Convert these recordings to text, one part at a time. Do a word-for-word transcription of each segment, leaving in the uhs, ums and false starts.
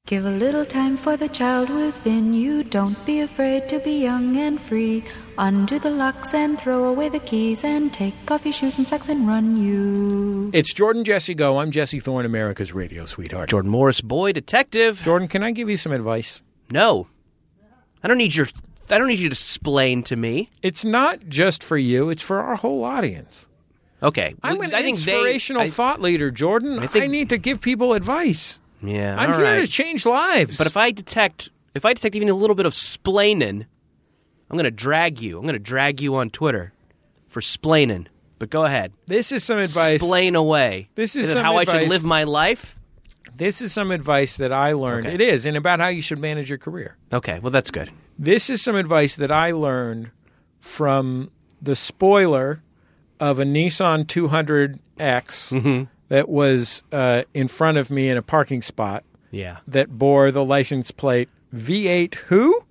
Give a little time for the child within you. Don't be afraid to be young and free. Undo the locks and throw away the keys and take off your shoes and socks and run you. It's Jordan Jesse Go. I'm Jesse Thorne, America's radio sweetheart. Jordan Morris, boy detective. Jordan, can I give you some advice? No. I don't need your I don't need you to explain to me. It's not just for you, it's for our whole audience. Okay. I'm an I think inspirational they, I, thought leader, Jordan. I, think, I need to give people advice. Yeah, I'm all here right. to change lives. But if I detect if I detect even a little bit of splaining, I'm going to drag you. I'm going to drag you on Twitter for splaining. But go ahead. This is some advice. Splain away. This is, is some it how advice. I should live my life? This is some advice that I learned. Okay. It is, and about how you should manage your career. Okay, well, that's good. This is some advice that I learned from the spoiler of a Nissan two hundred X Mm-hmm. that was uh, in front of me in a parking spot Yeah. that bore the license plate V eight who?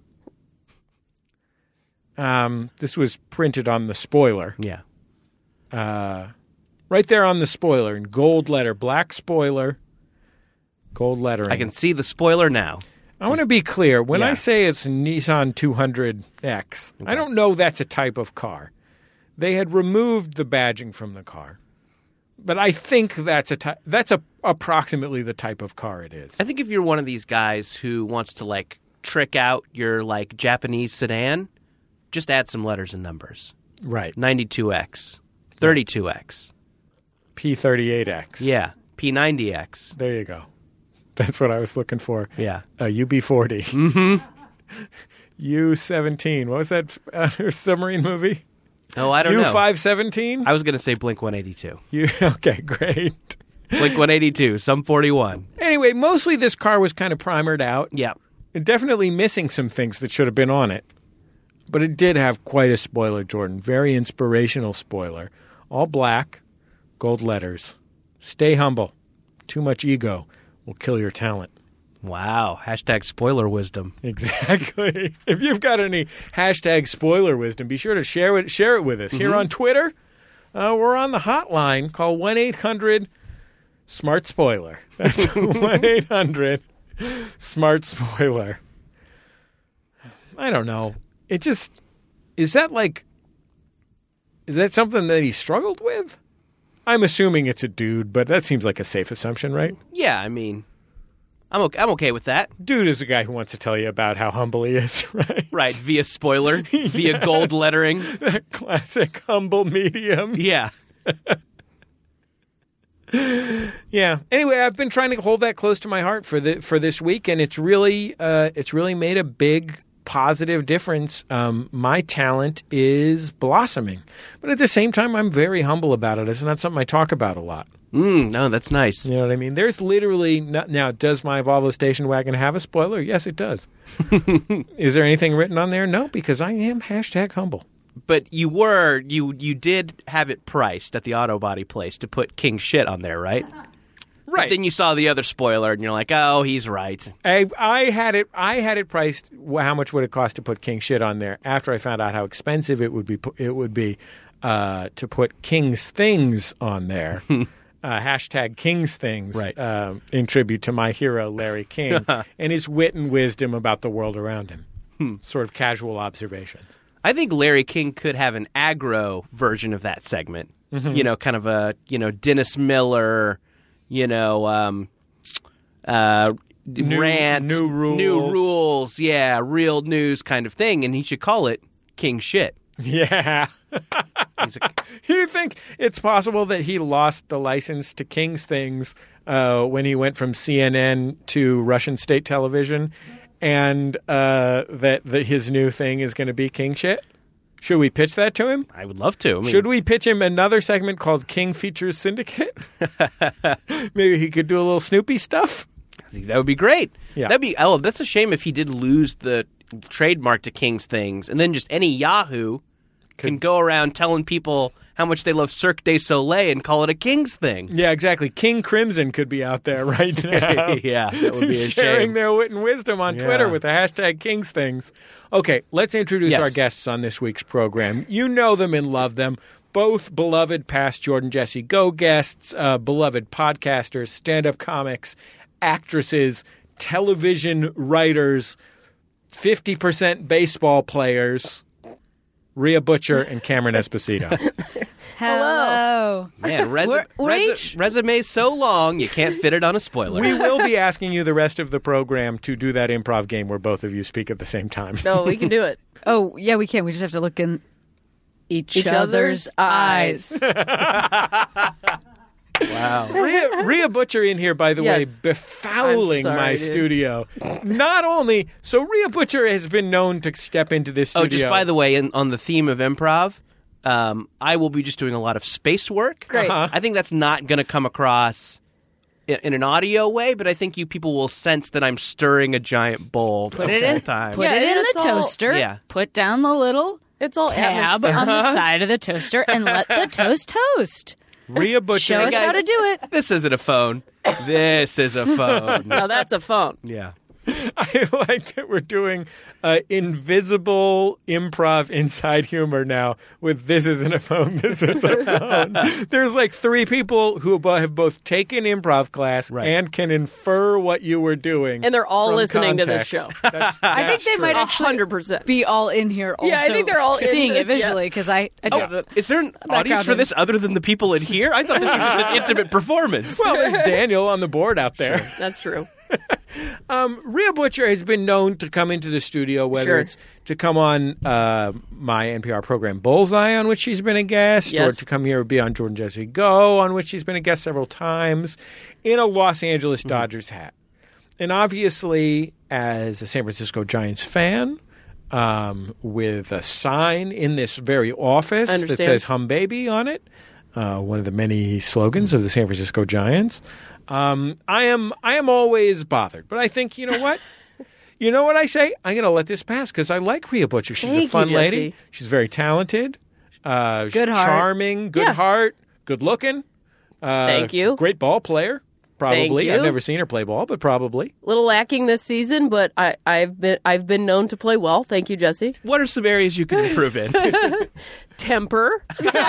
Um, this was printed on the spoiler. Yeah. Uh, right there on the spoiler in gold letter, black spoiler, gold lettering. I can see the spoiler now. I want to be clear. When Yeah. I say it's Nissan two hundred X, Okay. I don't know that's a type of car. They had removed the badging from the car. But I think that's a ty- that's a, approximately the type of car it is. I think if you're one of these guys who wants to, like, trick out your, like, Japanese sedan, just add some letters and numbers. Right. ninety-two X, thirty-two X. P thirty-eight X. Yeah, P ninety X. There you go. That's what I was looking for. Yeah. Uh, U B forty. Mm-hmm. U seventeen. What was that uh, submarine movie? Oh, I don't U know. U five seventeen? I was going to say Blink one eighty-two. You, okay, great. Blink one eighty-two, Sum forty-one. Anyway, mostly this car was kind of primered out. Yeah. Definitely missing some things that should have been on it. But it did have quite a spoiler, Jordan. Very inspirational spoiler. All black, gold letters. Stay humble. Too much ego will kill your talent. Wow. Hashtag spoiler wisdom. Exactly. If you've got any hashtag spoiler wisdom, be sure to share it, share it with us. Mm-hmm. Here on Twitter, uh, we're on the hotline. Call one eight hundred smart spoiler. That's one eight hundred smart spoiler. I don't know. It just, is that like, is that something that he struggled with? I'm assuming it's a dude, but that seems like a safe assumption, right? Yeah, I mean, I'm okay, I'm okay with that. Dude is a guy who wants to tell you about how humble he is, right? Right, via spoiler, Yeah. via gold lettering. That classic humble medium. Yeah. Yeah. Anyway, I've been trying to hold that close to my heart for the for this week, and it's really uh, it's really made a big positive difference. Um, my talent is blossoming, but at the same time, I'm very humble about it. It's not something I talk about a lot. Mm, no, that's nice. You know what I mean? There's literally not, now. Does my Volvo station wagon have a spoiler? Yes, it does. Is there anything written on there? No, because I am hashtag humble. But you were, you you did have it priced at the auto body place to put king shit on there, right? Right. But then you saw the other spoiler and you're like, oh, he's right. I, I had it. I had it priced. How much would it cost to put king shit on there? After I found out how expensive it would be, it would be uh, to put king's things on there. uh, hashtag king's things. Right. Um, in tribute to my hero Larry King and his wit and wisdom about the world around him. Hmm. Sort of casual observations. I think Larry King could have an aggro version of that segment. Mm-hmm. You know, kind of a, you know, Dennis Miller, you know, um, uh, New, rant. new rules. New rules, yeah, real news kind of thing. And he should call it King Shit. Yeah. He's a, You think it's possible that he lost the license to King's Things uh, when he went from C N N to Russian state television? And uh, that, that his new thing is going to be King Shit? Should we pitch that to him? I would love to. I mean, Should we pitch him another segment called King Features Syndicate? Maybe he could do a little Snoopy stuff? I think that would be great. Yeah. That'd be. Oh, that's a shame if he did lose the trademark to King's Things, and then just any Yahoo can go around telling people how much they love Cirque du Soleil and call it a King's thing. Yeah, exactly. King Crimson could be out there right now. Yeah, that would be a sharing shame. their wit and wisdom on Yeah. Twitter with the hashtag King's Things. Okay, let's introduce Yes. our guests on this week's program. You know them and love them. Both beloved past Jordan Jesse Go guests, uh, beloved podcasters, stand-up comics, actresses, television writers, fifty percent baseball players, Rhea Butcher and Cameron Esposito. Hello. Man, resu- We're- we're resu- each- resume's so long, you can't fit it on a spoiler. We will be asking you the rest of the program to do that improv game where both of you speak at the same time. No, we can do it. Oh, yeah, we can. We just have to look in each, Each other's, other's eyes. Wow. Rhea, Rhea Butcher in here, by the way, Yes. befouling I'm sorry, my dude. studio. Not only, so Rhea Butcher has been known to step into this studio. Oh, just by the way, in, on the theme of improv, um, I will be just doing a lot of space work. Great. Uh-huh. I think that's not going to come across in, in an audio way, but I think you people will sense that I'm stirring a giant bowl Put the it whole in, time. put Yeah, it in it's the all- toaster. Yeah. Put down the little It's all tab atmosphere. on the side of the toaster and let the toast toast. Rhea Butcher. Show us guys- how to do it. This isn't a phone. This is a phone. Now that's a phone. Yeah. I like that we're doing uh, invisible improv inside humor now with This Isn't a Phone, This Is a Phone. There's like three people who bo- have both taken improv class Right. and can infer what you were doing. And they're all from listening to this context. show. That's, I think that's they true. might A actually hundred percent. be all in here also Yeah, I think they're all in seeing the- it visually because I, I do have a Is there an audience for in- this other than the people in here? I thought this was just an intimate performance. Well, there's Daniel on the board out there. That's true. Um, Rhea Butcher has been known to come into the studio, whether Sure. it's to come on uh, my N P R program Bullseye, on which she's been a guest, or Yes. to come here and be on Jordan Jesse Go, on which she's been a guest several times, in a Los Angeles Dodgers hat. And obviously, as a San Francisco Giants fan, um, with a sign in this very office I that understand. says "Hum Baby" on it, uh, one of the many slogans of the San Francisco Giants. Um, I am I am always bothered, but I think, you know what? You know what I say? I'm going to let this pass because I like Rhea Butcher. She's Thank a you, fun lady. Jesse. She's very talented. Uh, she's Good heart. charming, good Yeah. heart, good looking. Uh, Thank you. Great ball player, probably. you. I've never seen her play ball, but probably. Little lacking this season, but I, I've been I've been known to play well. Thank you, Jesse. What are some areas you can improve in? Temper.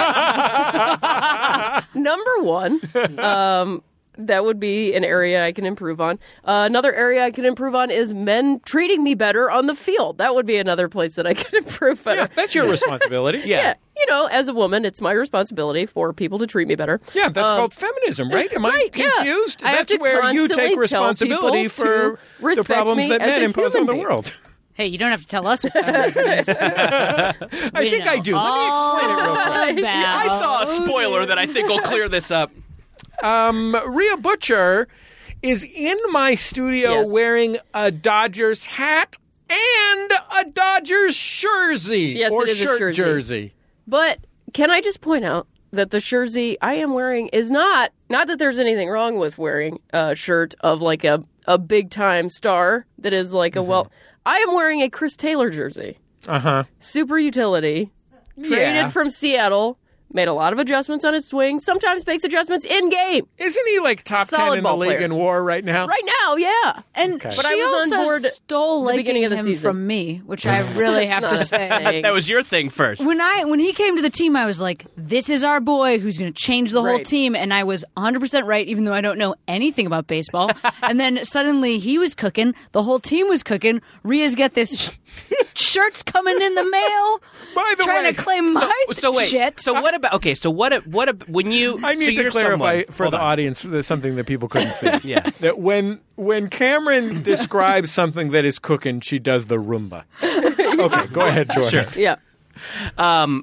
Number one. Um, that would be an area I can improve on. Uh, another area I can improve on is men treating me better on the field. That would be another place that I can improve better. Yeah, that's your responsibility. Yeah. Yeah, you know, as a woman, it's my responsibility for people to treat me better. Yeah, that's Um, called feminism, right? Am I right, yeah. confused? I have That's to where you constantly take tell responsibility people for to the respect problems me that as men a impose on human the being. world. Hey, you don't have to tell us what feminism is. I think I do. Let me explain it real quick. I saw a spoiler that I think will clear this up. Um, Rhea Butcher is in my studio Yes. wearing a Dodgers hat and a Dodgers jersey Yes, or it is a shirt jersey. jersey. But can I just point out that the jersey I am wearing is not not that there's anything wrong with wearing a shirt of like a a big time star that is like a well. I am wearing a Chris Taylor jersey, Uh huh. super utility, traded Yeah. from Seattle. Made a lot of adjustments on his swing. Sometimes makes adjustments in game. Isn't he like top ten Solid in the ball league player. in WAR right now? Right now, yeah. And Okay. But I she was on also board stole the liking beginning of the him season. from me, which I really have to Not a say. thing. That was your thing first. When I when he came to the team, I was like, "This is our boy who's going to change the whole Right. team," and I was one hundred percent right, even though I don't know anything about baseball. And then suddenly he was cooking, the whole team was cooking. Rhea's got this sh- shirts coming in the mail, By the trying way, to claim my So wait. shit. So what about? Okay. So what? What? ab- When you? I so need to you're clarify someone- for hold the on. audience there's something that people couldn't see. Yeah. That when when Cameron describes something that is cooking, she does the Roomba. Okay, go ahead, Jordan. Sure. Yeah. Um,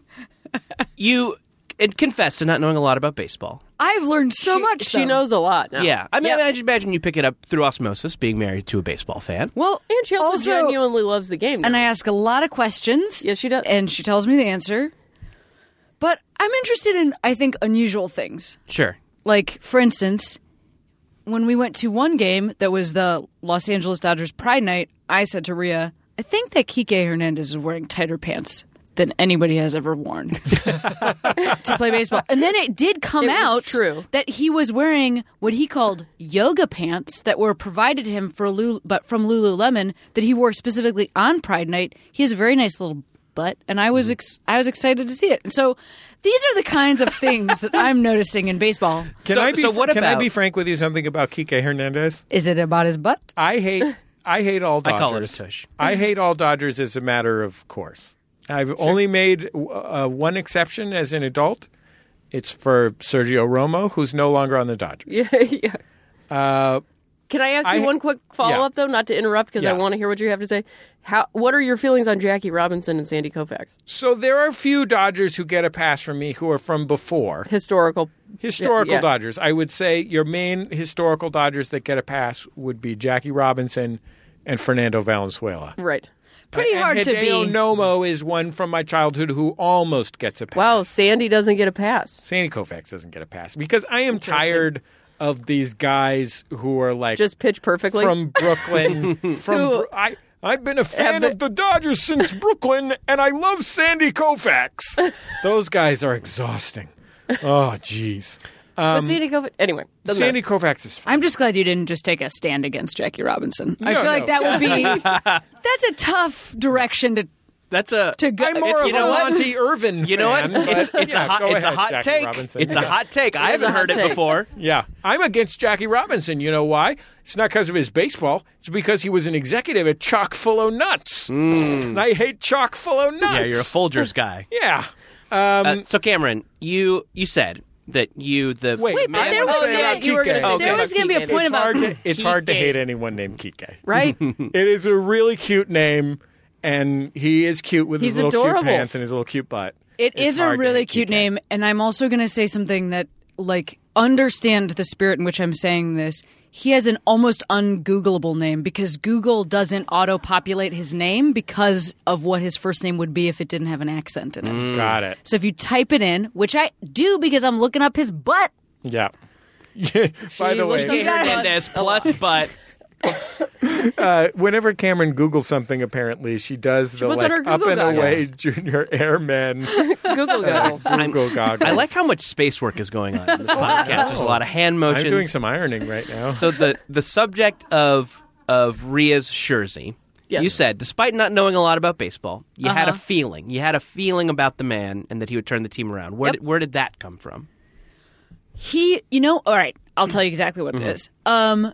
you and confess to not knowing a lot about baseball. I've learned so She- much. She though. knows a lot now. Yeah. I mean, Yep. I just imagine you pick it up through osmosis, being married to a baseball fan. Well, And she also, also genuinely loves the game now. and I ask a lot of questions. Yes, she does. and she tells me the answer. But I'm interested in, I think, unusual things. Sure. Like, for instance, when we went to one game that was the Los Angeles Dodgers Pride Night, I said to Rhea, I think that Kike Hernandez is wearing tighter pants than anybody has ever worn to play baseball. And then it did come It was out true. that he was wearing what he called yoga pants that were provided him for Lul- but from Lululemon that he wore specifically on Pride Night. He has a very nice little butt, and I was ex- I was excited to see it. And so these are the kinds of things that I'm noticing in baseball. Can So- I be so what can I about- be frank with you something about Kike Hernandez? Is it about his butt? I hate I hate all I Dodgers. call it a tush. I hate all Dodgers as a matter of course. I've only made uh, one exception as an adult. It's for Sergio Romo, who's no longer on the Dodgers. Yeah, yeah. Uh, Can I ask you I- one quick follow up though, not to interrupt because I Yeah. want to hear what you have to say. How? What are your feelings on Jackie Robinson and Sandy Koufax? so there are a few Dodgers who get a pass from me who are from before. Historical. Historical Yeah. Dodgers. I would say your main historical Dodgers that get a pass would be Jackie Robinson and Fernando Valenzuela. Right. Pretty And hard to Hideo be. Nomo is one from my childhood who almost gets a pass. Wow, Sandy doesn't get a pass. Sandy Koufax doesn't get a pass because I am tired of these guys who are like Just pitch perfectly. from Brooklyn. from Who- Bro- I I've been a fan Have the- of the Dodgers since Brooklyn, and I love Sandy Koufax. Those guys are exhausting. Oh, jeez. but Sandy Koufax. Anyway, doesn't Sandy matter. Koufax is fine. I'm just glad you didn't just take a stand against Jackie Robinson. I No, feel like no. that would be that's a tough direction to That's a to go. I'm more you of know a what? Monty Irvin You know what? fan, but- It's, it's yeah, a hot, go it's a ahead, hot Jackie take. Robinson. It's a Yeah. hot take. I It is a haven't heard hot it take. before. Yeah, I'm against Jackie Robinson. You know why? It's not because of his baseball. It's because he was an executive at Chock full o' nuts. And I hate Chock full o' nuts. Mm. Yeah, you're a Folgers guy. Yeah. Um, Uh, so Cameron, you you said that you the Wait, Wait, but I there wanna was say gonna, about you were gonna Kike. say Okay. there was going to be a Kike. point It's about hard to, it's hard to Kike. hate anyone named Kike. Right. It is a really cute name, and he is cute with He's his little adorable. cute pants and his little cute butt. It It's is a hard to really hate cute Kike. name, and I'm also going to say something that, like, understand the spirit in which I'm saying this. He has an almost ungoogleable name because Google doesn't auto-populate his name because of what his first name would be if it didn't have an accent in it. Got it. So if you type it in, which I do because I'm looking up his butt. Yeah. By the looks way, like a- Hernandez plus butt. uh, whenever Cameron Googles something, apparently she does the puts like on her up Google and goggles. away junior airmen Google goggles. Google goggles. I like how much space work is going on in this podcast. There's a lot of hand motions. I'm doing some ironing right now. So the the subject of of Ria's Scherzi, Yes. you said, despite not knowing a lot about baseball, you had a Uh-huh. feeling. You had a feeling about the man and that he would turn the team around. Where Yep. did, where did that come from? He, you know, all right, I'll tell you exactly what Mm-hmm. it is. Um,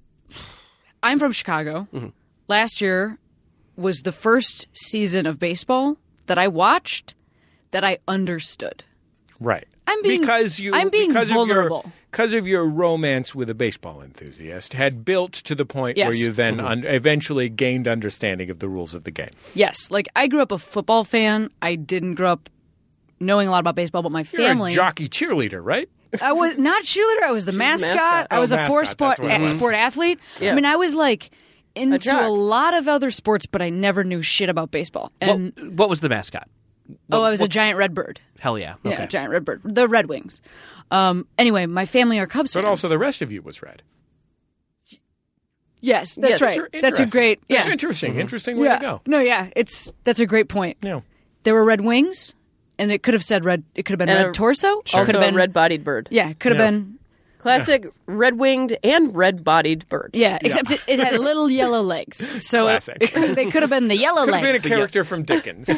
I'm from Chicago. Mm-hmm. Last year was the first season of baseball that I watched that I understood. Right. I'm being- because you I'm being because vulnerable. Of your, because of your romance with a baseball enthusiast had built to the point where Yes. you then un- eventually gained understanding of the rules of the game. Yes, like I grew up a football fan. I didn't grow up knowing a lot about baseball, but my You're family. a jockey cheerleader, right? I was not cheerleader. I was the mascot. mascot. I was Oh, a four mascot, sport that's what it was. sport athlete. Yeah. I mean, I was like into jock. a lot of other sports, but I never knew shit about baseball. And what, what was the mascot? oh, I was a giant red bird. Hell yeah. Yeah, Okay. giant red bird. The Red Wings. Um, anyway, my family are Cubs But fans. also the rest of you was red. yes, that's Yes. right. Inter- That's a interesting. great. That's Yeah, interesting. Interesting way yeah. to go. No, yeah, it's that's a great point. Yeah. There were Red Wings, and it could have said red. It could have been And red a- torso. It Also could have a been red-bodied bird. Yeah, it could have Yeah. been. Classic red-winged and red-bodied bird. Yeah, except It, it had little yellow legs, so it, Classic. it could, they could have been the yellow Could have been a legs. character from Dickens.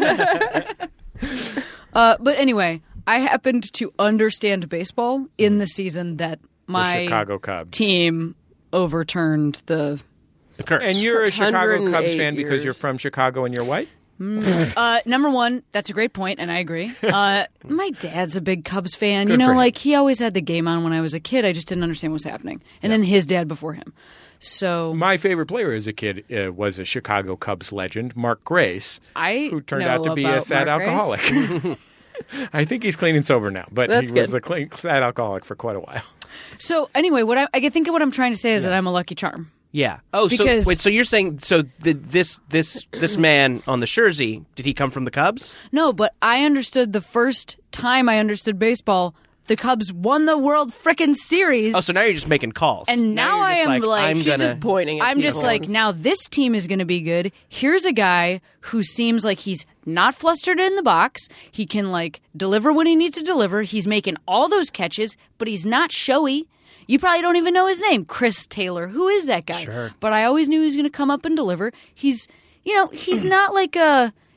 Uh, but anyway, I happened to understand baseball in the season that the my Chicago Cubs. team overturned the. The curse. And you're a Chicago Cubs one hundred eight fan because years. you're from Chicago and you're white? Uh, number one, that's a great point, and I agree. Uh, my dad's a big Cubs fan. Good you for know, him. like he always had the game on when I was a kid. I just didn't understand what was happening. And then his dad before him. So My favorite player as a kid uh, was a Chicago Cubs legend, Mark Grace, I who turned know out to be a about sad Mark Grace. alcoholic. I think he's clean and sober now, but That's he was good. a clean, sad alcoholic for quite a while. So anyway, what I, I think what I'm trying to say is that I'm a lucky charm. Yeah. Oh, Because- so wait. So you're saying so the, this this this man on the Scherzi, did he come from the Cubs? No, but I understood the first time I understood baseball, the Cubs won the World Frickin' Series. Oh, so now you're just making calls. And now, you're I just am like, like, I'm she's gonna. Just pointing at I'm just people. like, now this team is going to be good. Here's a guy who seems like he's not flustered in the box. He can like deliver when he needs to deliver. He's making all those catches, but he's not showy. You probably don't even know his name, Chris Taylor. Who is that guy? Sure. But I always knew he was going to come up and deliver. He's, you know, he's not like a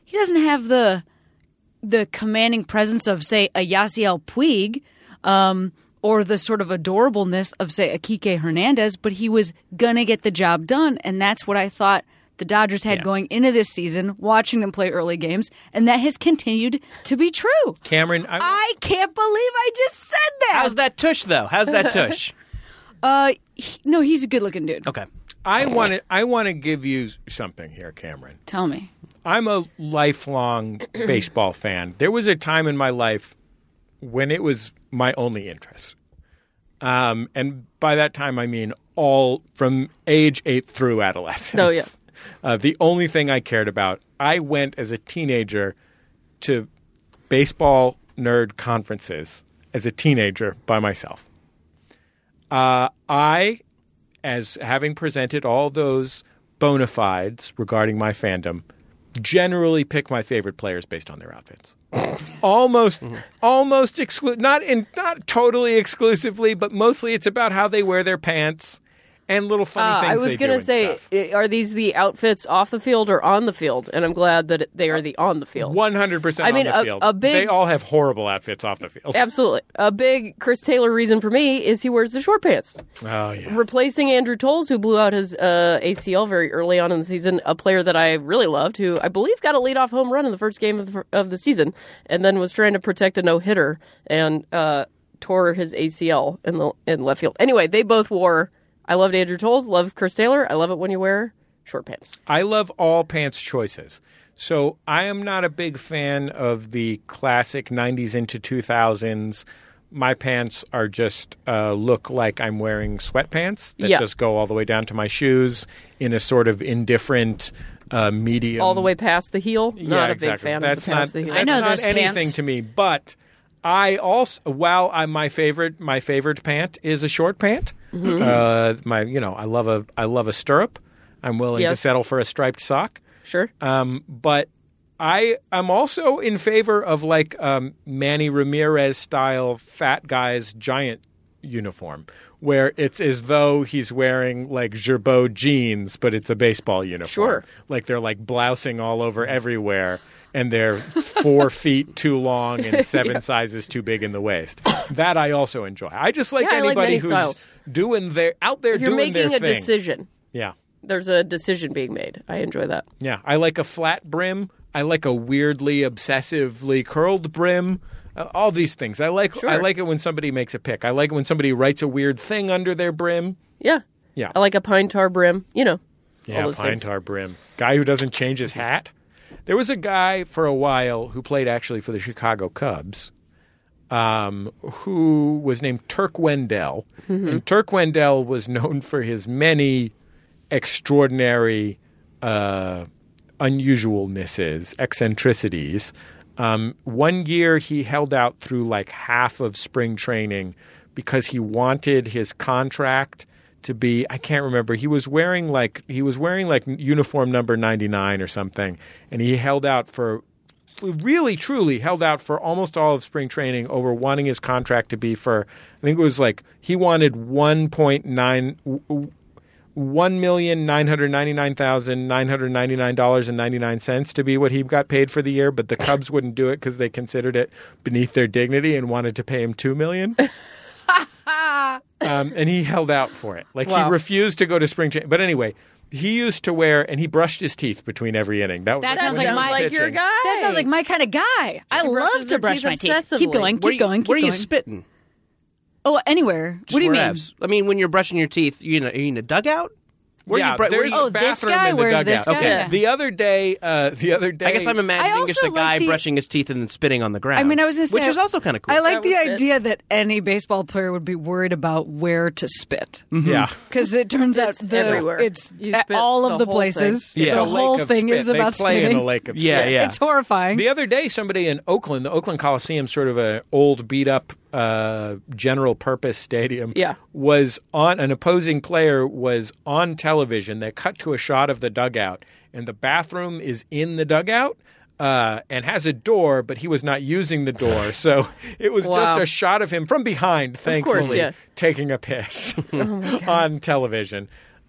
he doesn't have the the commanding presence of, say, a Yasiel Puig, um, or the sort of adorableness of, say, a Kike Hernandez, but he was going to get the job done, and that's what I thought the Dodgers had Yeah. going into this season, watching them play early games, and that has continued to be true. Cameron, I, I can't believe I just said that. How's that tush, though? How's that tush? Uh, he- no, he's a good-looking dude. Okay. I want to I want to give you something here, Cameron. Tell me. I'm a lifelong baseball fan. There was a time in my life when it was my only interest. Um, and by that time, I mean all from age eight through adolescence. Oh, yeah. Uh, the only thing I cared about, I went as a teenager to baseball nerd conferences as a teenager by myself. Uh, I, as having presented all those bona fides regarding my fandom, generally pick my favorite players based on their outfits. almost, almost exclu- not in, not totally exclusively, but mostly it's about how they wear their pants and little funny Uh, things. I was they going do to and say, stuff. i- are these the outfits off the field or on the field? And I'm glad that they are the on the field. One hundred percent I mean, on the a- field. a big- They all have horrible outfits off the field. Absolutely. A big Chris Taylor reason for me is he wears the short pants. Oh yeah. Replacing Andrew Tolles, who blew out his uh, A C L very early on in the season, a player that I really loved, who I believe got a leadoff home run in the first game of the, of the season, and then was trying to protect a no-hitter and uh, tore his A C L in the in left field. Anyway, they both wore. I loved Andrew Tolles, love Chris Taylor. I love it when you wear short pants. I love all pants choices. So I am not a big fan of the classic nineties into two thousands. My pants are just uh, look like I'm wearing sweatpants that Yeah. just go all the way down to my shoes in a sort of indifferent uh, medium. All the way past the heel. Yeah, Not exactly. a big fan that's of the past not, the heel. That's I know not those anything pants. to me. But I also, while I'm my favorite, my favorite pant is a short pant. Mm-hmm. Uh, my, you know, I love a, I love a stirrup. I'm willing to Yes. settle for a striped sock. Sure. Um, but I am also in favor of like um, Manny Ramirez style fat guy's giant uniform, where it's as though he's wearing like Gerbeau jeans, but it's a baseball uniform. Sure. Like they're like blousing all over everywhere, and they're four feet too long and seven sizes too big in the waist. That I also enjoy. I just like Yeah, I like anybody many who's styles. doing their out there If you're doing making their a thing. decision, Yeah. there's a decision being made. I enjoy that. Yeah, I like a flat brim. I like a weirdly obsessively curled brim. Uh, all these things. I like. Sure. I like it when somebody makes a pick. I like it when somebody writes a weird thing under their brim. Yeah. Yeah. I like a pine tar brim. You know. Yeah, all those pine things. tar brim. Guy who doesn't change his hat. There was a guy for a while who played actually for the Chicago Cubs, um, who was named Turk Wendell, Mm-hmm. and Turk Wendell was known for his many extraordinary uh, unusualnesses, eccentricities. Um, one year he held out through like half of spring training because he wanted his contract to be, I can't remember. He was wearing like he was wearing like uniform number ninety-nine or something, and he held out for really truly held out for almost all of spring training over wanting his contract to be for, I think it was like he wanted one point nine one million nine hundred ninety-nine thousand nine hundred ninety-nine dollars and ninety-nine cents to be what he got paid for the year, but the Cubs wouldn't do it because they considered it beneath their dignity and wanted to pay him two million. um, and he held out for it. Like Wow. he refused to go to spring training. But anyway, he used to wear, and he brushed his teeth between every inning. That, That was sounds when like he was my- like your pitching. guy. That sounds like my kind of guy. I He brushes love to their brush teeth my teeth. obsessively. Keep going, keep Where you- going, keep where are you going. spitting? Oh, anywhere. Just what do you mean? whereabs. I mean, when you're brushing your teeth, you in a, are you in a dugout? Where yeah, are you, br- where there's are you- Oh, a this bathroom guy? in the Where's dugout. this guy? Okay. Yeah. The other day, uh, the other day, I guess I'm imagining I just a also guy like the- brushing his teeth and then spitting on the ground. I mean, I was gonna say, which is also kind of cool. I like That the would fit. idea that any baseball player would be worried about where to spit. Yeah. Because it turns out It's the, everywhere. it's You at spit all the of the whole places. thing. Yeah. It's The a lake whole of thing spit. is They about play spitting. in a lake of Yeah, spit. yeah. It's horrifying. The other day, somebody in Oakland, the Oakland Coliseum, sort of an old, beat-up uh, general-purpose stadium, Yeah. was on an opposing player was on television. They cut to a shot of the dugout, and the bathroom is in the dugout. Uh, and has a door, but he was not using the door. So it was just Wow. a shot of him from behind, thankfully, course, yeah. taking a piss on television.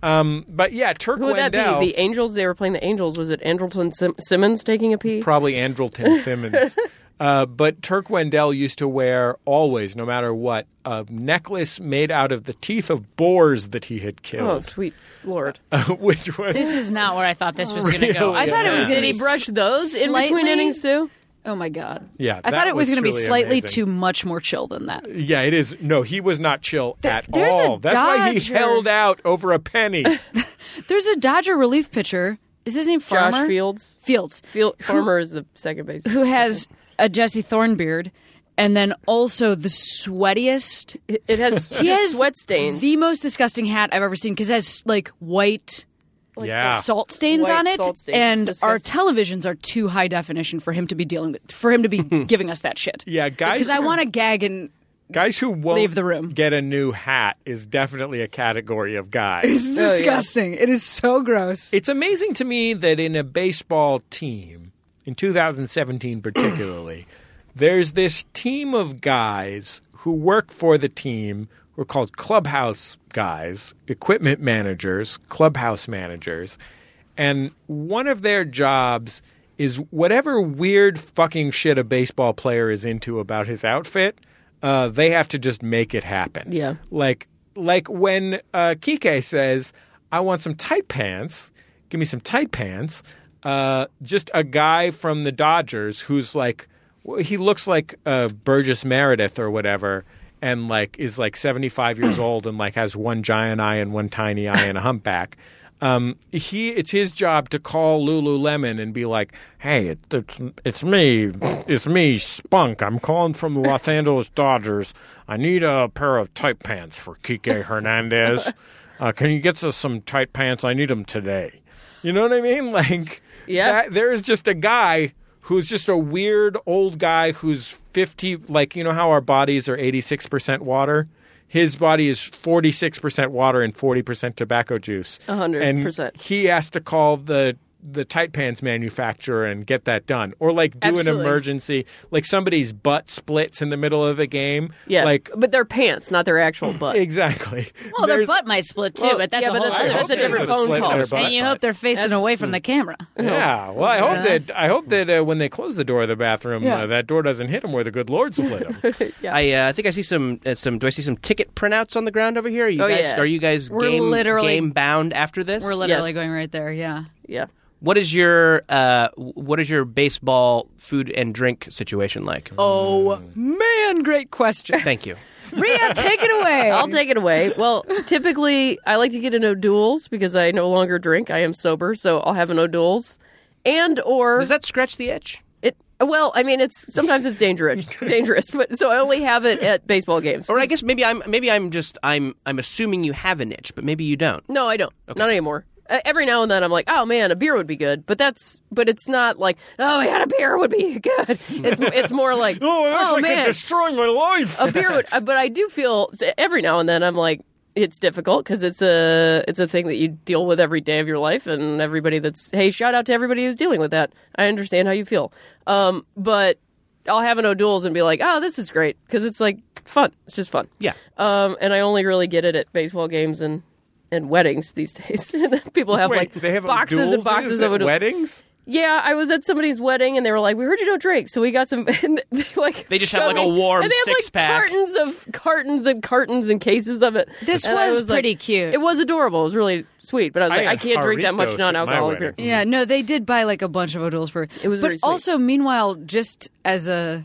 Um, but yeah, Turk Who would that Wendell. be? The Angels? They were playing the Angels. Was it Andrelton Sim- Simmons taking a pee? Probably Andrelton Simmons. Uh, but Turk Wendell used to wear always, no matter what, a necklace made out of the teeth of boars that he had Oh, killed. sweet Lord. Uh, which was This is not where I thought this was going to go. I Really? thought it was Yeah. going to Did be he brush those in slightly- between innings, too? Oh my god! Yeah, I that thought it was, was going to be truly slightly amazing. too much more chill than that. yeah, it is. No, he was not chill Th- at there's a all. That's why he Dodger- held out over a penny. There's a Dodger relief pitcher. Is his name Farmer? Josh Fields. Fields, Field- Farmer is the second base. who has a Jesse Thorne beard, and then also the sweatiest. It it has, He has sweat stains. the most disgusting hat I've ever seen because it has like white yeah. salt stains White on it, salt stains. and It's our disgusting. televisions are too high definition for him to be dealing with, for him to be giving us that shit. Yeah, guys. Because I want to gag and Guys who won't Leave the room. get a new hat is definitely a category of guys. it's Oh, yeah. disgusting. It is so gross. It's amazing to me that in a baseball team, in two thousand seventeen particularly, there's this team of guys who work for the team who are called clubhouse guys, equipment managers, clubhouse managers. And one of their jobs is whatever weird fucking shit a baseball player is into about his outfit, uh, they have to just make it happen. Yeah. Like like when uh, Kike says, I want some tight pants, give me some tight pants, uh, just a guy from the Dodgers who's like, well, he looks like uh, Burgess Meredith or whatever, and like is like seventy-five years old and like has one giant eye and one tiny eye and a humpback. Um, he it's his job to call Lululemon and be like, "Hey, it, it's it's me, it's me, Spunk. I'm calling from the Los Angeles Dodgers. I need a pair of tight pants for Kike Hernandez. Uh, can you get us some tight pants? I need them today." You know what I mean? Like, Yeah. that, there is just a guy who's just a weird old guy who's fifty. Like, you know how our bodies are eighty-six percent water. His body is forty-six percent water and forty percent tobacco juice. A hundred percent. And he has to call the the tight pants manufacturer and get that done. Or like do Absolutely. an emergency. Like somebody's butt splits in the middle of the game. Yeah, Like but they're pants, not their actual butt. exactly. well, their There's- butt might split too, Well, but that's yeah, a but whole that's, other a, that's a I hope different there's a phone slit in call. their And butt. you hope they're facing That's- away from the camera. Yeah, well, I hope That's- that I hope that uh, when they close the door of the bathroom, Yeah. uh, that door doesn't hit them where the good Lord split them. I uh, I think I see some uh, some. Do I see some ticket printouts on the ground over here? Are you Oh, guys yeah. are you guys We're game literally- game bound after this? We're literally Yes. going right there. Yeah. Yeah. What is your uh what is your baseball food and drink situation like? Oh man, great question. Thank you. Rhea, take it away. I'll take it away. Well, typically I like to get an O'Doul's because I no longer drink. I am sober, so I'll have an O'Doul's. And or Does that scratch the itch? it well, I mean it's sometimes it's dangerous dangerous, but so I only have it at baseball games. Or I guess maybe I'm maybe I'm just I'm I'm assuming you have an itch, but maybe you don't. No, I don't. Not anymore. Uh, every now and then I'm like, oh man, a beer would be good, but that's but it's not like, oh man, a beer would be good. It's it's more like, oh, man, destroying my life. a beer would. uh, But I do feel every now and then I'm like, it's difficult because it's a it's a thing that you deal with every day of your life, and everybody that's hey, shout out to everybody who's dealing with that. I understand how you feel, um, but I'll have an O'Doul's and be like, oh, this is great because it's like fun. It's just fun. Yeah. Um, and I only really get it at baseball games and. And weddings these days. People have Wait, like they have boxes O'Doul's and boxes at of O'Doul's. weddings. Yeah, I was at somebody's wedding and they were like, "We heard you don't drink," so we got some. And they, like They just have, like, a shoved me- warm and they have, like, six-pack. cartons of cartons and cartons and cases of it. This And I was like- pretty cute. It was adorable. It was really sweet. But I was I like, I, had can't drink that much Jarritos at my non-alcoholic beer. wedding. Yeah, no, they did buy like a bunch of O'Doul's for It was But very sweet. also, meanwhile, just as a